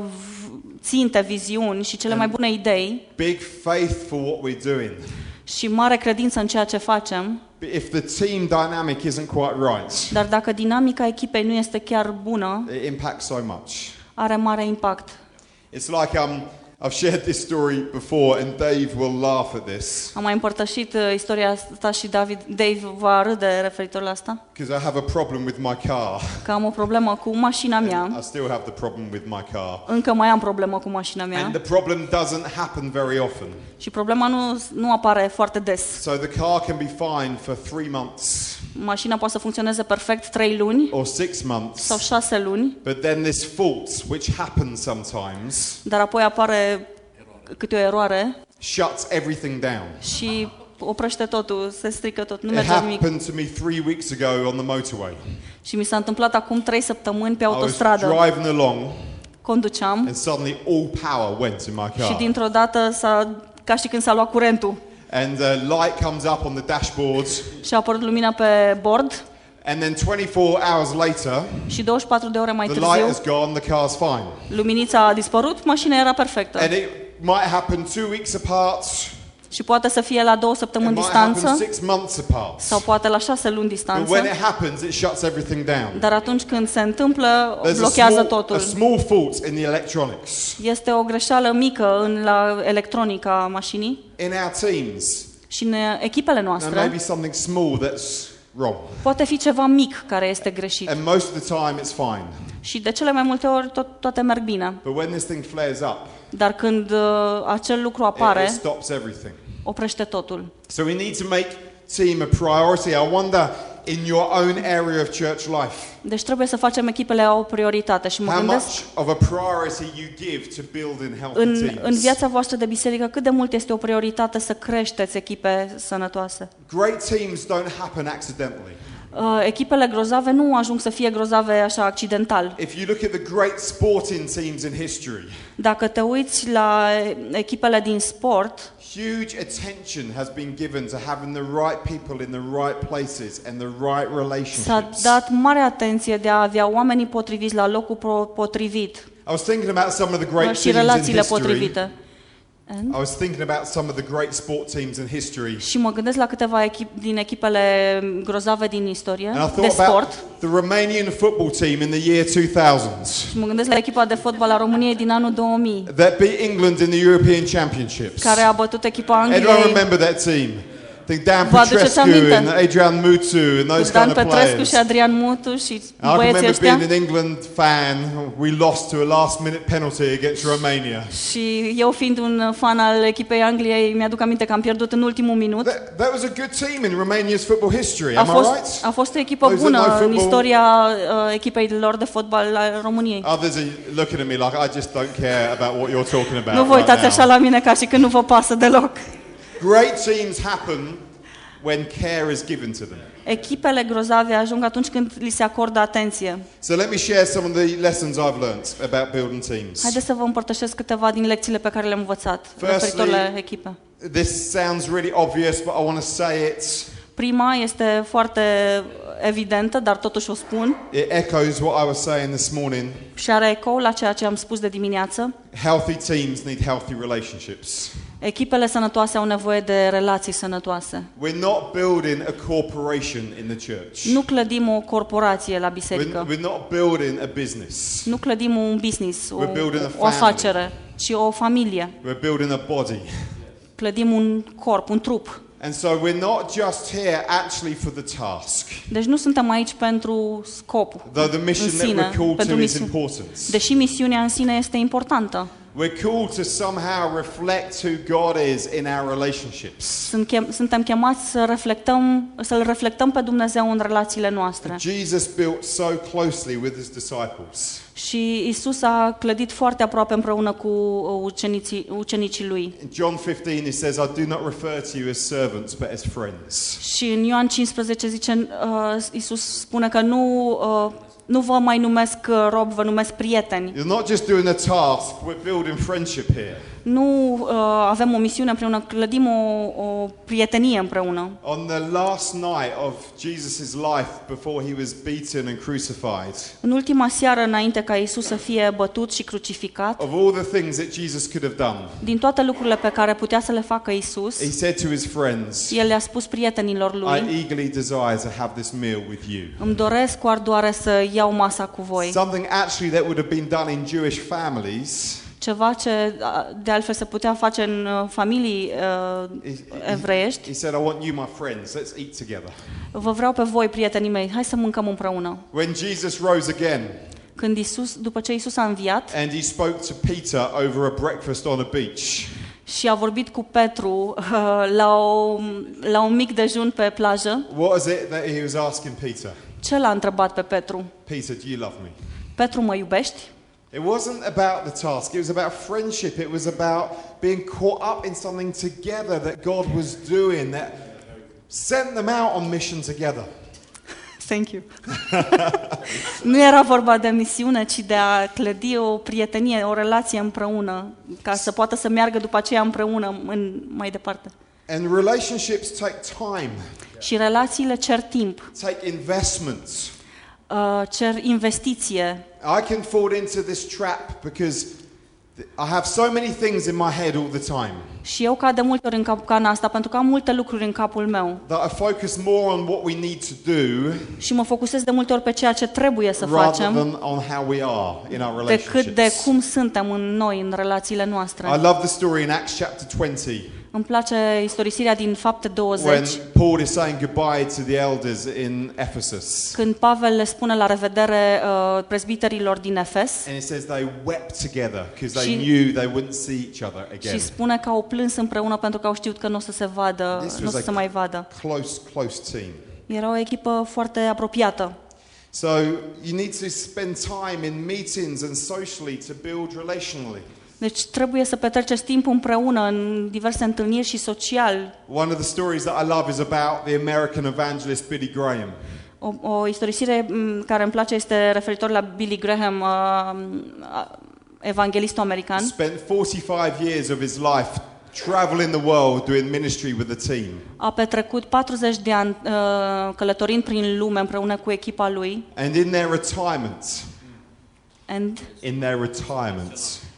[SPEAKER 2] ținte, viziuni și cele mai bune idei
[SPEAKER 1] Big faith for what we're doing.
[SPEAKER 2] și mare credință în ceea ce facem,
[SPEAKER 1] But if the team dynamic isn't quite right,
[SPEAKER 2] dar dacă dinamica echipei nu este chiar bună,
[SPEAKER 1] it impacts so much.
[SPEAKER 2] are mare impact.
[SPEAKER 1] It's like I've shared this story before, and Dave will laugh at this
[SPEAKER 2] Am mai împărtășit istoria asta și Dave va râde referitor la asta,
[SPEAKER 1] because I have a problem with my car.
[SPEAKER 2] că am o problemă cu mașina mea.
[SPEAKER 1] I still have the problem with my car.
[SPEAKER 2] Încă mai am problemă cu mașina mea
[SPEAKER 1] And the problem doesn't happen very often.
[SPEAKER 2] și problema nu apare foarte des.
[SPEAKER 1] So the car can be fine for 3 months
[SPEAKER 2] Mașina poate să funcționeze perfect 3 luni
[SPEAKER 1] or 6 months,
[SPEAKER 2] sau 6 luni,
[SPEAKER 1] but then this fault, which happens sometimes,
[SPEAKER 2] dar apoi apare câte o eroare
[SPEAKER 1] shuts everything down.
[SPEAKER 2] și oprește totul, se strică tot, nu
[SPEAKER 1] It
[SPEAKER 2] merge nimic.
[SPEAKER 1] happened to me 3 weeks ago on the motorway.
[SPEAKER 2] Și mi s-a întâmplat acum 3 săptămâni pe
[SPEAKER 1] I was
[SPEAKER 2] autostradă.
[SPEAKER 1] driving along,
[SPEAKER 2] Conduceam
[SPEAKER 1] and suddenly all power went in my
[SPEAKER 2] și
[SPEAKER 1] car.
[SPEAKER 2] dintr-o dată ca și când s-a luat curentul
[SPEAKER 1] And light comes up on the dashboard,
[SPEAKER 2] și a apărut lumina pe bord
[SPEAKER 1] and then 24 hours later,
[SPEAKER 2] și 24 de ore mai
[SPEAKER 1] the light
[SPEAKER 2] târziu
[SPEAKER 1] has gone, the car's fine.
[SPEAKER 2] luminița a dispărut, mașina era perfectă.
[SPEAKER 1] And it might happen 2 weeks apart,
[SPEAKER 2] Și poate să fie la 2
[SPEAKER 1] it
[SPEAKER 2] săptămâni
[SPEAKER 1] might happen
[SPEAKER 2] distanță
[SPEAKER 1] 6 months apart.
[SPEAKER 2] sau poate la 6 luni
[SPEAKER 1] But
[SPEAKER 2] distanță.
[SPEAKER 1] when it happens, it shuts everything down.
[SPEAKER 2] Dar atunci când se întâmplă,
[SPEAKER 1] There's
[SPEAKER 2] blochează
[SPEAKER 1] a
[SPEAKER 2] totul.
[SPEAKER 1] small fault in the electronics.
[SPEAKER 2] Este o greșeală mică la electronica mașinii
[SPEAKER 1] In our teams,
[SPEAKER 2] și în echipele
[SPEAKER 1] there may be
[SPEAKER 2] noastre
[SPEAKER 1] something small that's wrong.
[SPEAKER 2] poate fi ceva mic care este greșit.
[SPEAKER 1] And most of the time, it's fine.
[SPEAKER 2] Și de cele mai multe ori toate merg bine.
[SPEAKER 1] But when this thing flares up,
[SPEAKER 2] Dar când acel lucru
[SPEAKER 1] it
[SPEAKER 2] apare,
[SPEAKER 1] stops everything.
[SPEAKER 2] oprește totul.
[SPEAKER 1] So we need to make team a priority. I wonder, in your own area of church life,
[SPEAKER 2] Deci trebuie să facem echipele o prioritate și mă
[SPEAKER 1] how
[SPEAKER 2] gândesc
[SPEAKER 1] much of a priority you give to building healthy
[SPEAKER 2] în
[SPEAKER 1] teams.
[SPEAKER 2] viața voastră de biserică cât de mult este o prioritate să creșteți echipe sănătoase.
[SPEAKER 1] Great teams don't happen accidentally.
[SPEAKER 2] Echipele grozave nu ajung să fie grozave așa accidental.
[SPEAKER 1] If you look at the great sporting teams in history,
[SPEAKER 2] Dacă te uiți la echipele din sport,
[SPEAKER 1] huge attention has been given to having the right people in the right places and the right
[SPEAKER 2] s-a
[SPEAKER 1] relationships.
[SPEAKER 2] dat mare atenție de a avea oamenii potriviți la locul potrivit
[SPEAKER 1] I was thinking about some of the great
[SPEAKER 2] și
[SPEAKER 1] teams in
[SPEAKER 2] relațiile
[SPEAKER 1] history.
[SPEAKER 2] potrivite.
[SPEAKER 1] I was thinking about some of the great sport teams in history.
[SPEAKER 2] Și mă gândesc la câteva din echipele grozave din istorie
[SPEAKER 1] And I
[SPEAKER 2] de
[SPEAKER 1] thought about
[SPEAKER 2] sport.
[SPEAKER 1] the Romanian football team in the year 2000
[SPEAKER 2] Și mă gândesc la echipa de fotbal a României din anul 2000,
[SPEAKER 1] that beat England in the European Championships.
[SPEAKER 2] care a bătut echipa
[SPEAKER 1] Everyone
[SPEAKER 2] Angliei.
[SPEAKER 1] remember that team? I think Dan
[SPEAKER 2] Vă aduceți
[SPEAKER 1] Petrescu
[SPEAKER 2] aminte?
[SPEAKER 1] and Adrian Mutu and those
[SPEAKER 2] Dan
[SPEAKER 1] kind of
[SPEAKER 2] Petrescu
[SPEAKER 1] players.
[SPEAKER 2] și Adrian Mutu și
[SPEAKER 1] I
[SPEAKER 2] băieții
[SPEAKER 1] remember
[SPEAKER 2] ăștia.
[SPEAKER 1] being an England fan. We lost to a last-minute penalty against Romania.
[SPEAKER 2] Și eu fiind un fan al echipei Angliei, mi-aduc aminte că am pierdut în ultimul minut.
[SPEAKER 1] That was a good team in Romania's football history. Am I right?
[SPEAKER 2] A fost o echipă
[SPEAKER 1] Those that know
[SPEAKER 2] bună în
[SPEAKER 1] football-
[SPEAKER 2] istoria echipei lor de fotbal a României.
[SPEAKER 1] Others are looking at me like I just don't care about what you're talking about.
[SPEAKER 2] Nu vă
[SPEAKER 1] right
[SPEAKER 2] uitați
[SPEAKER 1] now.
[SPEAKER 2] așa la mine ca și când nu vă pasă deloc.
[SPEAKER 1] Great teams happen when care is given to them.
[SPEAKER 2] Echipele grozave ajung atunci când li se acordă atenție.
[SPEAKER 1] So let me share some of the lessons I've learnt about building teams.
[SPEAKER 2] Haideți să vă împărtășesc câteva din lecțiile pe care le-am învățat
[SPEAKER 1] Firstly-
[SPEAKER 2] referitor la echipe.
[SPEAKER 1] This sounds really obvious, but I want to say it.
[SPEAKER 2] Prima este foarte evidentă, dar totuși o spun
[SPEAKER 1] It echoes what I was saying this morning.
[SPEAKER 2] și are ecou la ceea ce am spus de dimineață.
[SPEAKER 1] Healthy teams need healthy relationships.
[SPEAKER 2] Echipele sănătoase au nevoie de relații sănătoase.
[SPEAKER 1] We're not building a corporation in the church.
[SPEAKER 2] Nu clădim o corporație la biserică.
[SPEAKER 1] We're not building a business.
[SPEAKER 2] Nu clădim un business,
[SPEAKER 1] We're building a
[SPEAKER 2] o afacere, ci o familie.
[SPEAKER 1] We're building a body.
[SPEAKER 2] Clădim un corp, un trup.
[SPEAKER 1] And so we're not just here actually for the task.
[SPEAKER 2] Deci nu suntem aici pentru scop
[SPEAKER 1] Though the
[SPEAKER 2] în
[SPEAKER 1] mission that
[SPEAKER 2] sine,
[SPEAKER 1] we're called
[SPEAKER 2] pentru
[SPEAKER 1] to is
[SPEAKER 2] misiune.
[SPEAKER 1] important.
[SPEAKER 2] Deși misiunea în sine este importantă.
[SPEAKER 1] We're called to somehow reflect who God is in our relationships.
[SPEAKER 2] Suntem chemați să-L reflectăm pe Dumnezeu în relațiile noastre.
[SPEAKER 1] Jesus built so closely with his disciples.
[SPEAKER 2] Și Isus a clădit foarte aproape împreună cu ucenicii lui.
[SPEAKER 1] In John 15 he says, I do not refer to you as servants but as friends.
[SPEAKER 2] Și în Ioan 15 zice, Isus spune că nu vă mai numesc robi, vă numesc prieteni.
[SPEAKER 1] You're not just doing a task, we're building friendship here.
[SPEAKER 2] Nu avem o misiune împreună, clădim o prietenie împreună.
[SPEAKER 1] On the last night of Jesus' life before he was beaten and crucified,
[SPEAKER 2] În ultima seară înainte ca Isus să fie bătut și crucificat,
[SPEAKER 1] of all the things that Jesus could have done,
[SPEAKER 2] din toate lucrurile pe care putea să le facă Isus,
[SPEAKER 1] he said to his friends,
[SPEAKER 2] el le-a spus prietenilor
[SPEAKER 1] I
[SPEAKER 2] lui:
[SPEAKER 1] eagerly desire to have this meal with you.
[SPEAKER 2] îmi doresc cu ardoare să iau masa cu voi.
[SPEAKER 1] Something actually that would have been done in Jewish families.
[SPEAKER 2] Ceva ce de altfel se putea face în familii evreiești.
[SPEAKER 1] He said, I want you, my friends, let's eat together.
[SPEAKER 2] Vă vreau pe voi, prietenii mei, hai să mâncăm împreună.
[SPEAKER 1] When Jesus rose again
[SPEAKER 2] Când după ce Isus a înviat
[SPEAKER 1] and he spoke to Peter over a breakfast on a beach,
[SPEAKER 2] și a vorbit cu Petru la un mic dejun pe plajă,
[SPEAKER 1] what was it that he was asking Peter?
[SPEAKER 2] ce l-a întrebat pe Petru?
[SPEAKER 1] Peter, do you love me?
[SPEAKER 2] Petru, mă iubești?
[SPEAKER 1] It wasn't about the task, it was about friendship. It was about being caught up in something together that God was doing, that sent them out on mission together.
[SPEAKER 2] Thank you. Nu era vorba de misiune, ci de a clădi o prietenie, o relație împreună, ca să poată să meargă după aceea împreună mai departe.
[SPEAKER 1] And relationships take time,
[SPEAKER 2] Și relațiile cer timp,
[SPEAKER 1] take investments.
[SPEAKER 2] cer investiție.
[SPEAKER 1] I can fall into this trap because I have so many things in my head all the time
[SPEAKER 2] Și eu cad de multe ori în capcana asta pentru că am multe lucruri în capul meu
[SPEAKER 1] that I focus more on what we need to do
[SPEAKER 2] și mă focusez de multe ori pe ceea ce trebuie să
[SPEAKER 1] rather
[SPEAKER 2] facem
[SPEAKER 1] than on how we are in our
[SPEAKER 2] decât de
[SPEAKER 1] relationships.
[SPEAKER 2] cum suntem noi în relațiile noastre.
[SPEAKER 1] I love the story in Acts chapter 20
[SPEAKER 2] Îmi place istorisirea din Fapte 20,
[SPEAKER 1] when Paul is saying goodbye to the elders in Ephesus.
[SPEAKER 2] când Pavel le spune la revedere prezbiterilor din Efes
[SPEAKER 1] And it says they wept together because they
[SPEAKER 2] Și-
[SPEAKER 1] knew they wouldn't see each other
[SPEAKER 2] și
[SPEAKER 1] again.
[SPEAKER 2] spune că au plâns împreună pentru că au știut că nu o să se vadă,
[SPEAKER 1] This
[SPEAKER 2] nu o
[SPEAKER 1] was
[SPEAKER 2] să se mai vadă.
[SPEAKER 1] close team.
[SPEAKER 2] Era o echipă foarte apropiată.
[SPEAKER 1] So you need to spend time in meetings and socially to build relationally.
[SPEAKER 2] Deci trebuie să petreceți timp împreună în diverse întâlniri și social.
[SPEAKER 1] One of the stories that I love is about the American evangelist Billy Graham.
[SPEAKER 2] O istorisire care îmi place este referitor la Billy Graham, evanghelistul american.
[SPEAKER 1] Spent 45 years of his life traveling the world doing ministry with the team.
[SPEAKER 2] A petrecut 40 de ani călătorind prin lume împreună cu echipa lui.
[SPEAKER 1] And in their retirement,
[SPEAKER 2] And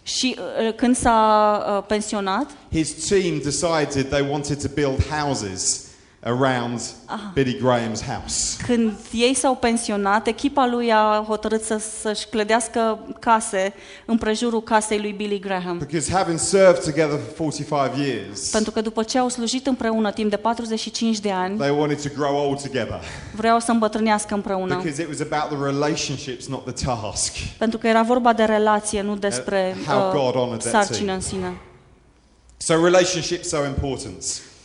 [SPEAKER 2] Și când s-a pensionat,
[SPEAKER 1] his team decided they wanted to build houses around Billy Graham's house.
[SPEAKER 2] când ei s-au pensionat, echipa lui a hotărât să-și clădească case împrejurul casei lui Billy Graham.
[SPEAKER 1] Because having served together for 45 years,
[SPEAKER 2] Pentru că după ce au slujit împreună timp de 45 de ani,
[SPEAKER 1] they wanted to grow old together.
[SPEAKER 2] vreau să îmbătrânească împreună.
[SPEAKER 1] Because it was about the relationships, not the task.
[SPEAKER 2] Pentru că era vorba de relație, nu despre
[SPEAKER 1] How God honored that
[SPEAKER 2] sarcină
[SPEAKER 1] team.
[SPEAKER 2] în sine.
[SPEAKER 1] So relationships are important.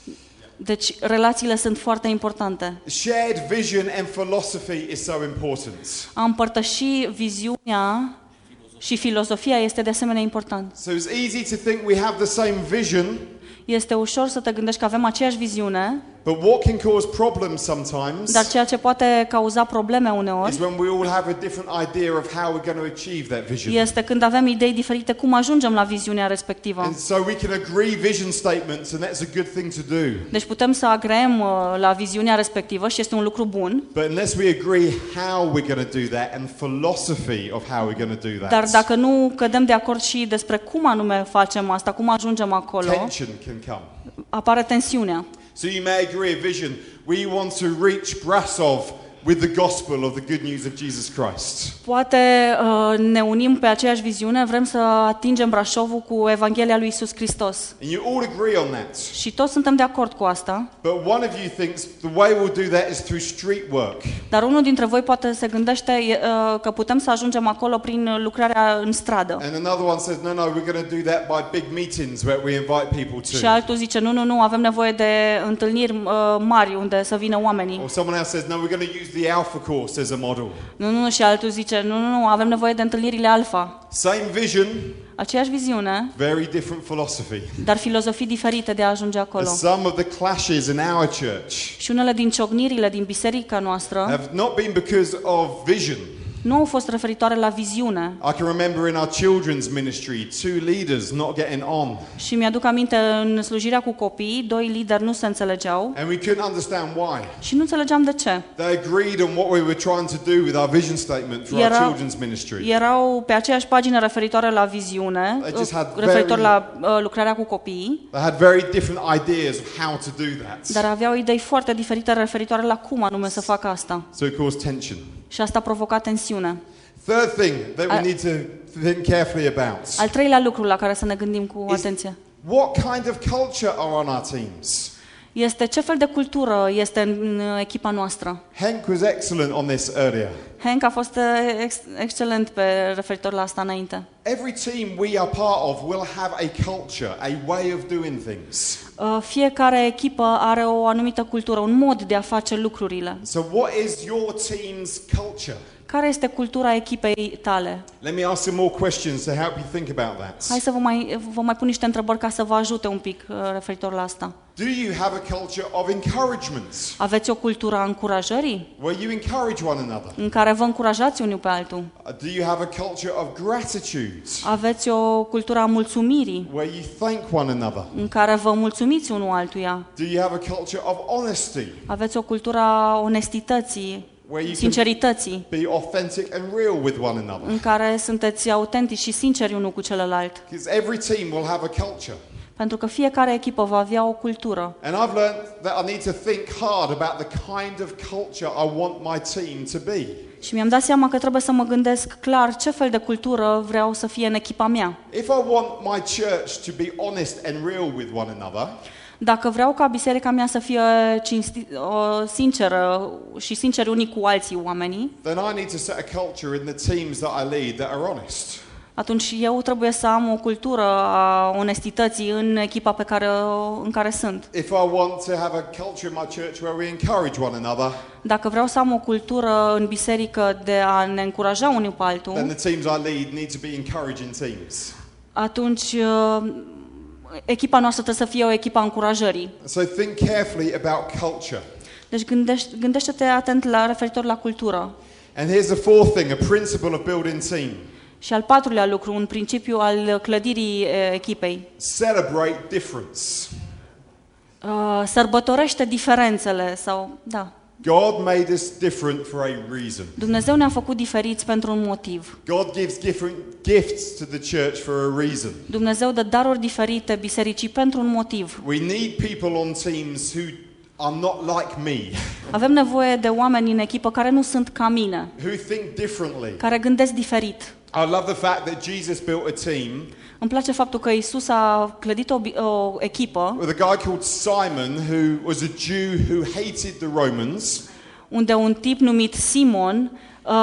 [SPEAKER 2] Deci relațiile sunt foarte importante.
[SPEAKER 1] Shared vision and philosophy is so important.
[SPEAKER 2] A împărtăși viziunea și filozofia este de asemenea important.
[SPEAKER 1] So it's easy to think we have the same vision,
[SPEAKER 2] Este ușor să te gândești că avem aceeași viziune,
[SPEAKER 1] but what can cause problems sometimes
[SPEAKER 2] dar ceea ce poate cauza probleme uneori
[SPEAKER 1] is when we all have a different idea of how we're going to achieve that vision.
[SPEAKER 2] este când avem idei diferite cum ajungem la viziunea respectivă.
[SPEAKER 1] And so we can agree vision statements, and that's a good thing to do.
[SPEAKER 2] Deci putem să agreem la viziunea respectivă și este un lucru bun,
[SPEAKER 1] But unless we agree how we're going to do that and philosophy of how we're going to do
[SPEAKER 2] dar
[SPEAKER 1] that,
[SPEAKER 2] dacă nu cădem de acord și despre cum anume facem asta, cum ajungem acolo,
[SPEAKER 1] tension can come.
[SPEAKER 2] apare tensiunea.
[SPEAKER 1] So you may agree a vision. We want to reach Brasov with the gospel of the good news of Jesus Christ.
[SPEAKER 2] Poate ne unim pe aceeași viziune, vrem să atingem Brașovul cu Evanghelia lui Isus Hristos.
[SPEAKER 1] And you all agree on that.
[SPEAKER 2] Și toți suntem de acord cu asta,
[SPEAKER 1] But one of you thinks the way we'll do that is through street work.
[SPEAKER 2] dar unul dintre voi poate se gândește că putem să ajungem acolo prin lucrarea în stradă.
[SPEAKER 1] And another one says, no, we're going to do that by big meetings where we invite people
[SPEAKER 2] Și
[SPEAKER 1] to.
[SPEAKER 2] altul zice, nu, avem nevoie de întâlniri mari unde să vină oamenii.
[SPEAKER 1] Or someone else says, no, we're going to use the Alpha course as a model.
[SPEAKER 2] Nu, și altul zice, nu, avem nevoie de întâlnirile alfa.
[SPEAKER 1] Same vision,
[SPEAKER 2] Aceeași viziune,
[SPEAKER 1] very different philosophy.
[SPEAKER 2] dar filozofii diferite de a ajunge acolo.
[SPEAKER 1] Some of the clashes in our church
[SPEAKER 2] Și unele din ciocnirile din biserica noastră
[SPEAKER 1] have not been because of vision.
[SPEAKER 2] nu au fost referitoare la viziune.
[SPEAKER 1] I can remember in our children's ministry, 2 leaders not getting on.
[SPEAKER 2] Și mi-aduc aminte în slujirea cu copii, 2 lideri nu se înțelegeau
[SPEAKER 1] And we couldn't understand why.
[SPEAKER 2] și nu înțelegeam de ce.
[SPEAKER 1] They agreed on what we were trying to do with our vision statement for our children's ministry.
[SPEAKER 2] Erau pe aceeași pagină referitoare la viziune,
[SPEAKER 1] They just had
[SPEAKER 2] referitor
[SPEAKER 1] very-
[SPEAKER 2] la lucrarea cu copiii,
[SPEAKER 1] They had very different ideas of how to do that.
[SPEAKER 2] dar aveau idei foarte diferite referitoare la cum anume să facă asta.
[SPEAKER 1] So it caused tension.
[SPEAKER 2] Și asta provoca tensiune.
[SPEAKER 1] Third thing that we need to think carefully about.
[SPEAKER 2] Al treilea lucru la care să ne gândim cu atenție
[SPEAKER 1] What kind of culture are on our teams?
[SPEAKER 2] este ce fel de cultură este în echipa noastră.
[SPEAKER 1] Hank was excellent on this earlier.
[SPEAKER 2] Hank a fost excelent pe referitor la asta înainte.
[SPEAKER 1] Every team we are part of will have a culture, a way of doing things.
[SPEAKER 2] Fiecare echipă are o anumită cultură, un mod de a face lucrurile.
[SPEAKER 1] So what is your team's culture?
[SPEAKER 2] Care este cultura echipei tale?
[SPEAKER 1] Let me ask some more questions to help you think about that.
[SPEAKER 2] Hai să vă mai pun niște întrebări ca să vă ajute un pic referitor la asta.
[SPEAKER 1] Do you have a culture of encouragement,
[SPEAKER 2] Aveți o cultură a încurajării
[SPEAKER 1] where you encourage one another?
[SPEAKER 2] în care vă încurajați unul pe altul?
[SPEAKER 1] Do you have a culture of gratitude,
[SPEAKER 2] Aveți o cultură a mulțumirii
[SPEAKER 1] where you thank one another?
[SPEAKER 2] în care vă mulțumiți unul altuia?
[SPEAKER 1] Do you have a culture of honesty,
[SPEAKER 2] Aveți o cultură a onestității,
[SPEAKER 1] where you can
[SPEAKER 2] sincerității,
[SPEAKER 1] be authentic and real with one another?
[SPEAKER 2] în care sunteți autentici și sinceri unul cu celălalt?
[SPEAKER 1] Because every team will have a culture.
[SPEAKER 2] Pentru că fiecare echipă va avea o cultură.
[SPEAKER 1] And I've learned that I need to think hard about the kind of culture I want my team to be.
[SPEAKER 2] Și mi-am dat seama că trebuie să mă gândesc clar ce fel de cultură vreau să fie în echipa mea.
[SPEAKER 1] If I want my church to be honest and real with one another,
[SPEAKER 2] Dacă vreau ca biserica mea să fie sinceră și sinceri unii cu alții oamenii,
[SPEAKER 1] then I need to set a culture in the teams that I lead that are honest.
[SPEAKER 2] atunci eu trebuie să am o cultură a onestității în echipa în care sunt.
[SPEAKER 1] If I want to have a culture in my church where we encourage one another,
[SPEAKER 2] Dacă vreau să am o cultură în biserică de a ne încuraja unul pe altul,
[SPEAKER 1] then the teams I lead need to be encouraging teams.
[SPEAKER 2] atunci echipa noastră trebuie să fie o echipă a încurajării.
[SPEAKER 1] So think carefully about culture.
[SPEAKER 2] Deci gândește-te atent referitor la cultură.
[SPEAKER 1] And here's the fourth thing, a principle of building team.
[SPEAKER 2] Și al patrulea lucru, un principiu al clădirii echipei.
[SPEAKER 1] Celebrate difference.
[SPEAKER 2] Sărbătorește diferențele sau,
[SPEAKER 1] God made us different for a reason.
[SPEAKER 2] Dumnezeu ne-a făcut diferiți pentru un motiv.
[SPEAKER 1] God gives different gifts to the church for a reason.
[SPEAKER 2] Dumnezeu dă daruri diferite bisericii pentru un motiv.
[SPEAKER 1] We need people on teams who are not like me,
[SPEAKER 2] Avem nevoie de oameni în echipă care nu sunt ca mine,
[SPEAKER 1] who think differently.
[SPEAKER 2] care gândesc diferit.
[SPEAKER 1] I love the fact that Jesus built a team
[SPEAKER 2] Îmi place faptul că Isus a clădit o echipă
[SPEAKER 1] with a guy called Simon, who was a Jew who hated the Romans,
[SPEAKER 2] unde un tip numit Simon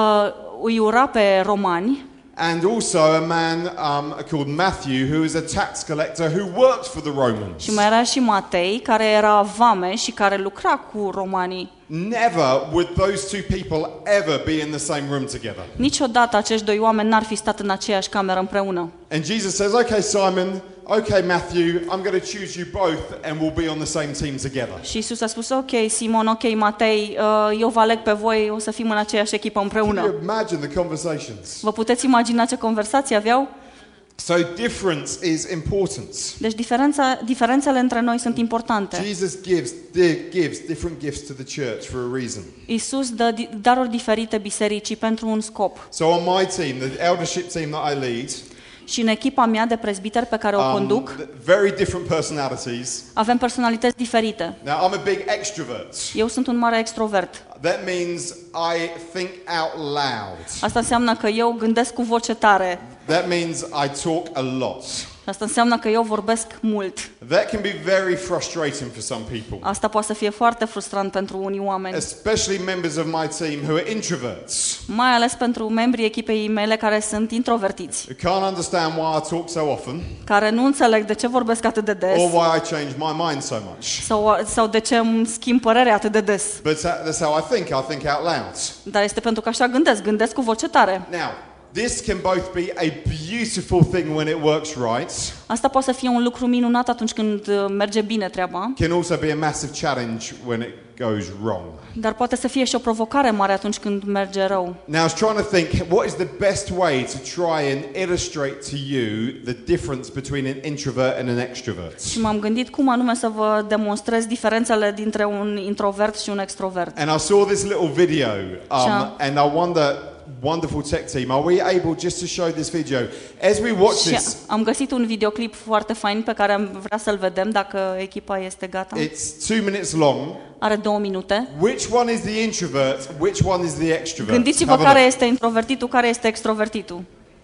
[SPEAKER 2] îi ura pe romani
[SPEAKER 1] and also a man called Matthew, who was a tax collector who worked for the Romans.
[SPEAKER 2] și mai era și Matei, care era vame și care lucra cu romanii.
[SPEAKER 1] Never would those two people ever be in the same room together.
[SPEAKER 2] Niciodată acești doi oameni n-ar fi stat în aceeași cameră împreună.
[SPEAKER 1] And Jesus says, "Okay, Simon, okay, Matthew, I'm going to choose you both and we'll be on the same team together."
[SPEAKER 2] Și Isus a spus, ok, Simon, ok, Matei, eu vă aleg pe voi, o să fim în aceeași echipă
[SPEAKER 1] Can
[SPEAKER 2] împreună.
[SPEAKER 1] you imagine the conversations?
[SPEAKER 2] Vă puteți imagina ce conversații aveau?
[SPEAKER 1] So difference is important.
[SPEAKER 2] Deci diferențele între noi sunt importante.
[SPEAKER 1] Jesus gives different gifts to the church for a reason.
[SPEAKER 2] Isus dă daruri diferite bisericii pentru un scop.
[SPEAKER 1] So on my team, the eldership team that I lead,
[SPEAKER 2] Și în echipa mea de prezbiteri pe care o conduc,
[SPEAKER 1] very different personalities.
[SPEAKER 2] avem personalități diferite.
[SPEAKER 1] Now, I'm a big extrovert.
[SPEAKER 2] Eu sunt un mare extrovert.
[SPEAKER 1] That means I think out loud.
[SPEAKER 2] Asta înseamnă că eu gândesc cu voce tare.
[SPEAKER 1] That means I talk a lot.
[SPEAKER 2] Asta înseamnă că eu vorbesc mult.
[SPEAKER 1] That can be very frustrating for some people,
[SPEAKER 2] Asta poate să fie foarte frustrant pentru unii oameni,
[SPEAKER 1] especially members of my team who are introverts,
[SPEAKER 2] mai ales pentru membrii echipei mele care sunt introvertiți,
[SPEAKER 1] who can't understand why I talk so often
[SPEAKER 2] care nu înțeleg de ce vorbesc atât de des
[SPEAKER 1] or why I change my mind so much.
[SPEAKER 2] sau de ce îmi schimb părerea atât de des.
[SPEAKER 1] But that's how I think out loud.
[SPEAKER 2] Dar este pentru că așa gândesc cu voce tare.
[SPEAKER 1] Now, this can both be a beautiful thing when it works right,
[SPEAKER 2] Asta poate să fie un lucru minunat atunci când merge bine treaba,
[SPEAKER 1] can also be a massive challenge when it goes wrong.
[SPEAKER 2] dar poate să fie și o provocare mare atunci când merge rău.
[SPEAKER 1] Now, I was trying to think, what is the best way to try and illustrate to you the difference between an introvert and an extrovert?
[SPEAKER 2] Și m-am gândit cum anume să vă demonstrez diferențele dintre un introvert și un extrovert.
[SPEAKER 1] And I saw this little video,
[SPEAKER 2] Sure.
[SPEAKER 1] and I wonder, wonderful tech team, are we able just to show this video? As we watch
[SPEAKER 2] Și
[SPEAKER 1] this,
[SPEAKER 2] am găsit un videoclip foarte fain pe care am vrea să-l vedem dacă echipa este gata.
[SPEAKER 1] it's 2 minutes long.
[SPEAKER 2] Are 2 minute.
[SPEAKER 1] Which one is the introvert? Which one is the extrovert?
[SPEAKER 2] Gândiți-vă
[SPEAKER 1] Have a
[SPEAKER 2] care
[SPEAKER 1] look.
[SPEAKER 2] este introvertitul, care este extrovertitul.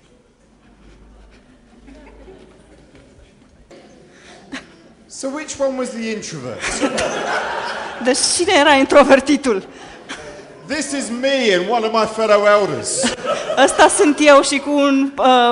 [SPEAKER 1] So which one was the introvert?
[SPEAKER 2] Deci cine era introvertitul?
[SPEAKER 1] This is me and one of my fellow elders.
[SPEAKER 2] Ăsta sunt eu și cu un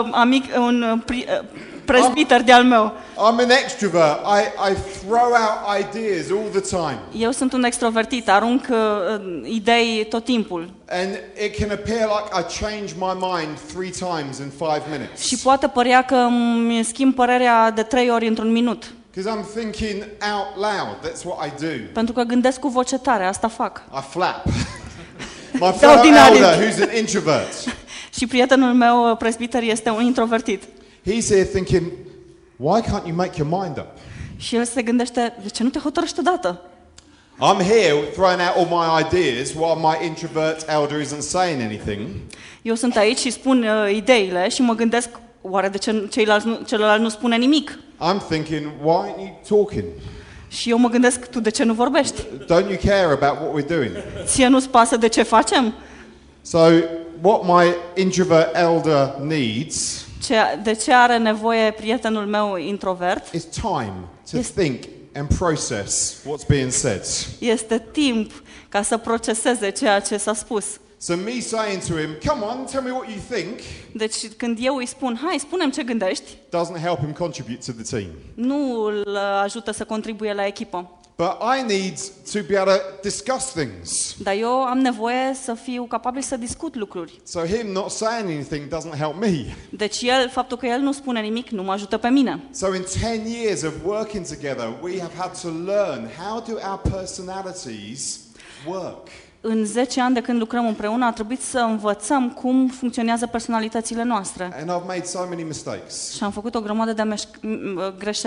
[SPEAKER 2] prezbiter de-al meu.
[SPEAKER 1] I'm an extrovert. I throw out ideas all the time.
[SPEAKER 2] Eu sunt un extrovertit, arunc idei tot timpul.
[SPEAKER 1] And it can appear like I change my mind 3 times in 5 minutes.
[SPEAKER 2] Și poate părea că îmi schimb părerea de 3 ori într-un minut.
[SPEAKER 1] Because I'm thinking out loud. That's what I do.
[SPEAKER 2] Pentru că gândesc cu voce tare, asta fac.
[SPEAKER 1] I flap. My fellow
[SPEAKER 2] din aripi.
[SPEAKER 1] elder, who's an introvert,
[SPEAKER 2] Și prietenul meu, prezbiter, este un introvertit.
[SPEAKER 1] he's here thinking, why can't you make your mind up?
[SPEAKER 2] Și el se gândește, de ce nu te hotărăști odată?
[SPEAKER 1] I'm here throwing out all my ideas while my introvert elder isn't saying anything.
[SPEAKER 2] Eu sunt aici și spun ideile și mă gândesc, oare de ce celălalt nu spune nimic?
[SPEAKER 1] I'm thinking, why aren't you talking?
[SPEAKER 2] Și eu mă gândesc, tu de ce nu vorbești?
[SPEAKER 1] Don't you care about what we're doing?
[SPEAKER 2] Ție nu-ți pasă de ce facem?
[SPEAKER 1] So, what my introvert elder needs
[SPEAKER 2] De ce are nevoie prietenul meu introvert?
[SPEAKER 1] is time to think and process what's being said.
[SPEAKER 2] Este timp ca să proceseze ceea ce s-a spus.
[SPEAKER 1] So me saying to him, come on, tell me what you think,
[SPEAKER 2] Deci când eu îi spun, hai, spune-mi ce gândești,
[SPEAKER 1] doesn't help him contribute to the team.
[SPEAKER 2] nu îl ajută să contribuie la echipă.
[SPEAKER 1] But I need to be able to discuss things.
[SPEAKER 2] Dar eu am nevoie să fiu capabil să discut lucruri.
[SPEAKER 1] So him not saying anything doesn't help me.
[SPEAKER 2] Deci faptul că el nu spune nimic nu mă ajută pe mine.
[SPEAKER 1] So in 10 years of working together, we have had to learn how do our personalities work.
[SPEAKER 2] În 10 ani de când lucrăm împreună a trebuit să învățăm cum funcționează personalitățile noastre.
[SPEAKER 1] And I've made so many mistakes.
[SPEAKER 2] Și am făcut o grămadă de greșeli.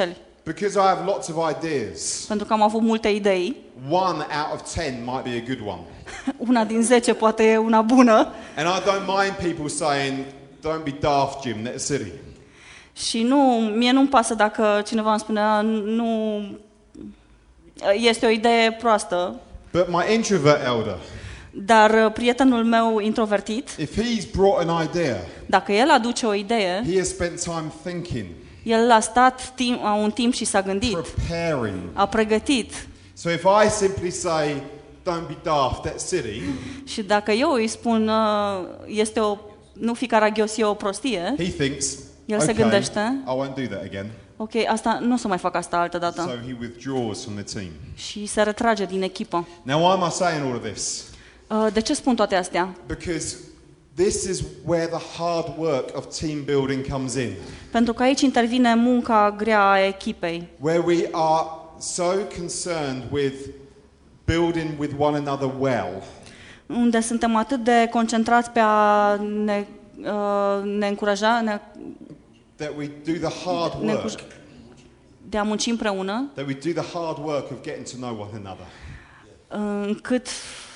[SPEAKER 1] Because I have lots of ideas,
[SPEAKER 2] pentru că am avut multe idei.
[SPEAKER 1] 1 out of 10 might be a good one.
[SPEAKER 2] Una din 10 poate e una bună.
[SPEAKER 1] And I don't mind people saying, don't be daft, Jim, that's silly.
[SPEAKER 2] Și mie nu-mi pasă dacă cineva îmi spune, nu, este o idee proastă.
[SPEAKER 1] But my introvert elder,
[SPEAKER 2] Dar prietenul meu introvertit,
[SPEAKER 1] if he's brought an idea,
[SPEAKER 2] dacă el aduce o idee,
[SPEAKER 1] he has spent time thinking,
[SPEAKER 2] el a stat un timp și s-a gândit,
[SPEAKER 1] preparing.
[SPEAKER 2] a pregătit.
[SPEAKER 1] So if I simply say, don't be daft, that's silly,
[SPEAKER 2] Și dacă eu îi spun, nu fi caragios, e o prostie,
[SPEAKER 1] he thinks,
[SPEAKER 2] el se
[SPEAKER 1] okay,
[SPEAKER 2] gândește,
[SPEAKER 1] I won't do that again.
[SPEAKER 2] ok, asta nu o să mai fac asta altă
[SPEAKER 1] So
[SPEAKER 2] dată.
[SPEAKER 1] he withdraws from the team.
[SPEAKER 2] Și se retrage din echipă.
[SPEAKER 1] Now, why am I saying all of this?
[SPEAKER 2] De ce spun toate astea?
[SPEAKER 1] Because this is where the hard work of team building comes in.
[SPEAKER 2] Pentru că aici intervine munca grea a echipei.
[SPEAKER 1] Where we are so concerned with building with one another well,
[SPEAKER 2] Unde suntem atât de concentrați pe a ne încuraja,
[SPEAKER 1] that we do the hard work,
[SPEAKER 2] de a munci împreună,
[SPEAKER 1] that we do the hard work of getting to know one another.
[SPEAKER 2] încât...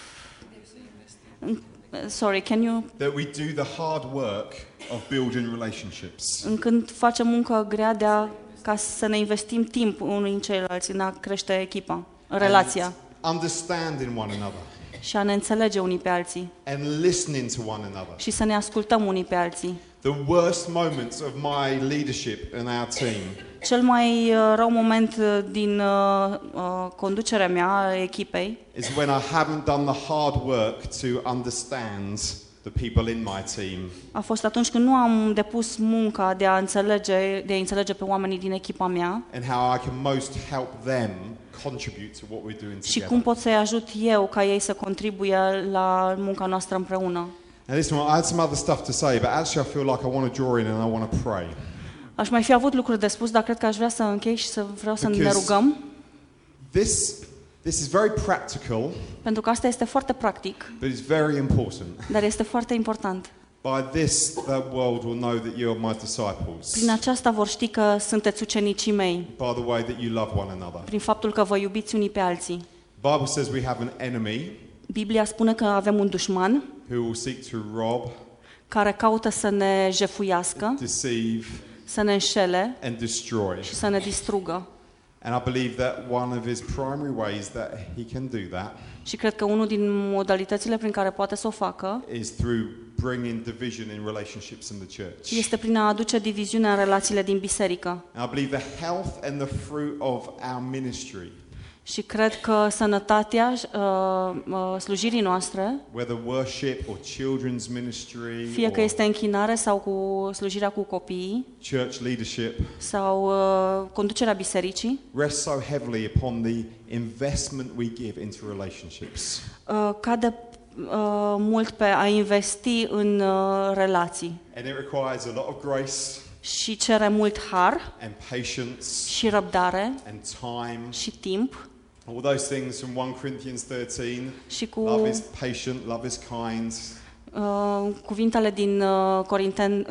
[SPEAKER 2] Sorry, can you...
[SPEAKER 1] That we do the hard work of building relationships.
[SPEAKER 2] Încât facem muncă grea ca să ne investim timp unii în ceilalți, în a crește echipa, relația
[SPEAKER 1] Understanding one another.
[SPEAKER 2] și a ne înțelege unii pe alții
[SPEAKER 1] And listening to one another.
[SPEAKER 2] și să ne ascultăm unii pe alții.
[SPEAKER 1] The worst moments of my leadership in our team
[SPEAKER 2] Cel mai rău moment din conducerea mea a echipei
[SPEAKER 1] is when I haven't done the hard work to understand the people in my team.
[SPEAKER 2] a fost atunci când nu am depus munca de a înțelege pe oamenii din echipa mea
[SPEAKER 1] And how I can most help them contribute to what we're doing
[SPEAKER 2] și
[SPEAKER 1] together.
[SPEAKER 2] cum pot să-i ajut eu ca ei să contribuie la munca noastră împreună.
[SPEAKER 1] Now listen, I had some other stuff to say, but actually I feel like I want to draw in and I want to pray.
[SPEAKER 2] Aș mai fi avut lucruri de spus, dar cred că aș vrea să închei și vreau să ne
[SPEAKER 1] Because
[SPEAKER 2] rugăm,
[SPEAKER 1] This is very practical,
[SPEAKER 2] pentru că asta este foarte practic,
[SPEAKER 1] but it's very important.
[SPEAKER 2] dar este foarte important.
[SPEAKER 1] By this, the world will know that you are my disciples.
[SPEAKER 2] Prin aceasta vor ști că sunteți ucenicii mei,
[SPEAKER 1] By the way that you love one another.
[SPEAKER 2] prin faptul că vă iubiți unii pe alții.
[SPEAKER 1] The Bible says we have an enemy
[SPEAKER 2] Biblia spune că avem un dușman
[SPEAKER 1] who will seek to rob,
[SPEAKER 2] care caută să ne jefuiască,
[SPEAKER 1] deceive,
[SPEAKER 2] să ne înșele
[SPEAKER 1] and destroy.
[SPEAKER 2] și să ne distrugă.
[SPEAKER 1] And I believe that one of his primary ways that he can do that
[SPEAKER 2] Și cred că unul din modalitățile prin care poate să o facă
[SPEAKER 1] is through bringing division in relationships in the church.
[SPEAKER 2] este prin a aduce diviziunea în relațiile din biserică.
[SPEAKER 1] And I believe the health and the fruit of our ministry,
[SPEAKER 2] Și cred că sănătatea slujirii noastre,
[SPEAKER 1] whether worship or children's ministry
[SPEAKER 2] fie că
[SPEAKER 1] or
[SPEAKER 2] este închinare sau cu slujirea cu copiii
[SPEAKER 1] church leadership,
[SPEAKER 2] sau conducerea bisericii,
[SPEAKER 1] rests so heavily upon the investment we give into relationships.
[SPEAKER 2] cade mult pe a investi în relații
[SPEAKER 1] And it requires a lot of grace
[SPEAKER 2] și cere mult har
[SPEAKER 1] and patience
[SPEAKER 2] și răbdare
[SPEAKER 1] and time.
[SPEAKER 2] și timp
[SPEAKER 1] All those things from 1 Corinthians 13.
[SPEAKER 2] și cu
[SPEAKER 1] Love is patient, love is kind.
[SPEAKER 2] cuvintele din Corinteni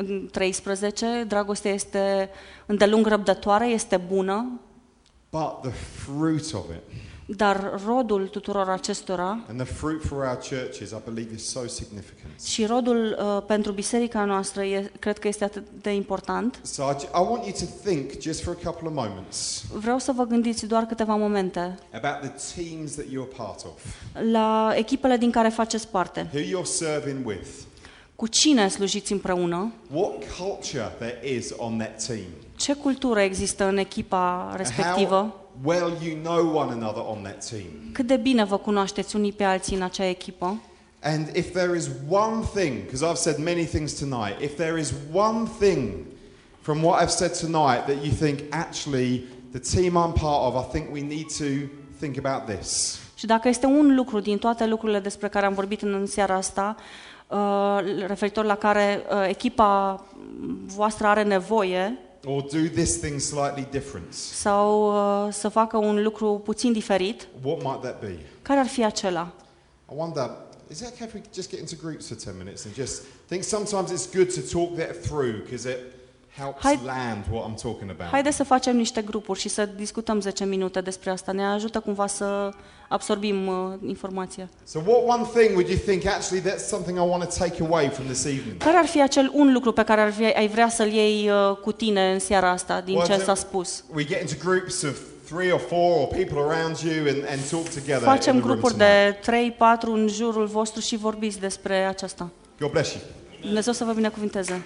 [SPEAKER 2] 13, dragostea este îndelung răbdătoare, este bună,
[SPEAKER 1] But the fruit of it,
[SPEAKER 2] dar rodul tuturor acestora
[SPEAKER 1] and the fruit for our churches, I believe, is so significant.
[SPEAKER 2] și rodul pentru biserica noastră cred că este atât de important.
[SPEAKER 1] So I want you to think just for a couple of moments
[SPEAKER 2] Vreau să vă gândiți doar câteva momente
[SPEAKER 1] about the teams that you're part of,
[SPEAKER 2] la echipele din care faceți parte.
[SPEAKER 1] who you're serving with,
[SPEAKER 2] Cu cine slujiți împreună?
[SPEAKER 1] what culture there is on that team,
[SPEAKER 2] Ce cultură există în echipa respectivă?
[SPEAKER 1] how well you know one another on that team.
[SPEAKER 2] Cât de bine vă cunoașteți unii pe alții în acea echipă?
[SPEAKER 1] And if there is one thing, because I've said many things tonight, if there is one thing from what I've said tonight that you think, actually, the team I'm part of, I think we need to think about this.
[SPEAKER 2] Și dacă este un lucru din toate lucrurile despre care am vorbit în seara asta, referitor la care echipa voastră are nevoie,
[SPEAKER 1] Or do this thing slightly different,
[SPEAKER 2] sau să facă un lucru puțin diferit,
[SPEAKER 1] what might that be?
[SPEAKER 2] care ar fi acela?
[SPEAKER 1] I wonder, is it okay if we just get into groups for 10 minutes and just think sometimes it's good to talk that through because it helps
[SPEAKER 2] Hai-
[SPEAKER 1] land what I'm talking about.
[SPEAKER 2] Haideți să facem niște grupuri și să discutăm 10 minute despre asta. Ne ajută cumva să absorbim informația.
[SPEAKER 1] So what one thing would you think actually that's something I want to take away from this evening?
[SPEAKER 2] Care ar fi acel un lucru pe care ai vrea să-l iei cu tine în seara asta din ce s-a spus?
[SPEAKER 1] We get into groups of 3 or 4 or people around you and talk together
[SPEAKER 2] Facem
[SPEAKER 1] in the room
[SPEAKER 2] grupuri
[SPEAKER 1] tonight.
[SPEAKER 2] de 3-4 în jurul vostru și vorbiți despre aceasta.
[SPEAKER 1] God bless you.
[SPEAKER 2] Dumnezeu să vă binecuvinteze.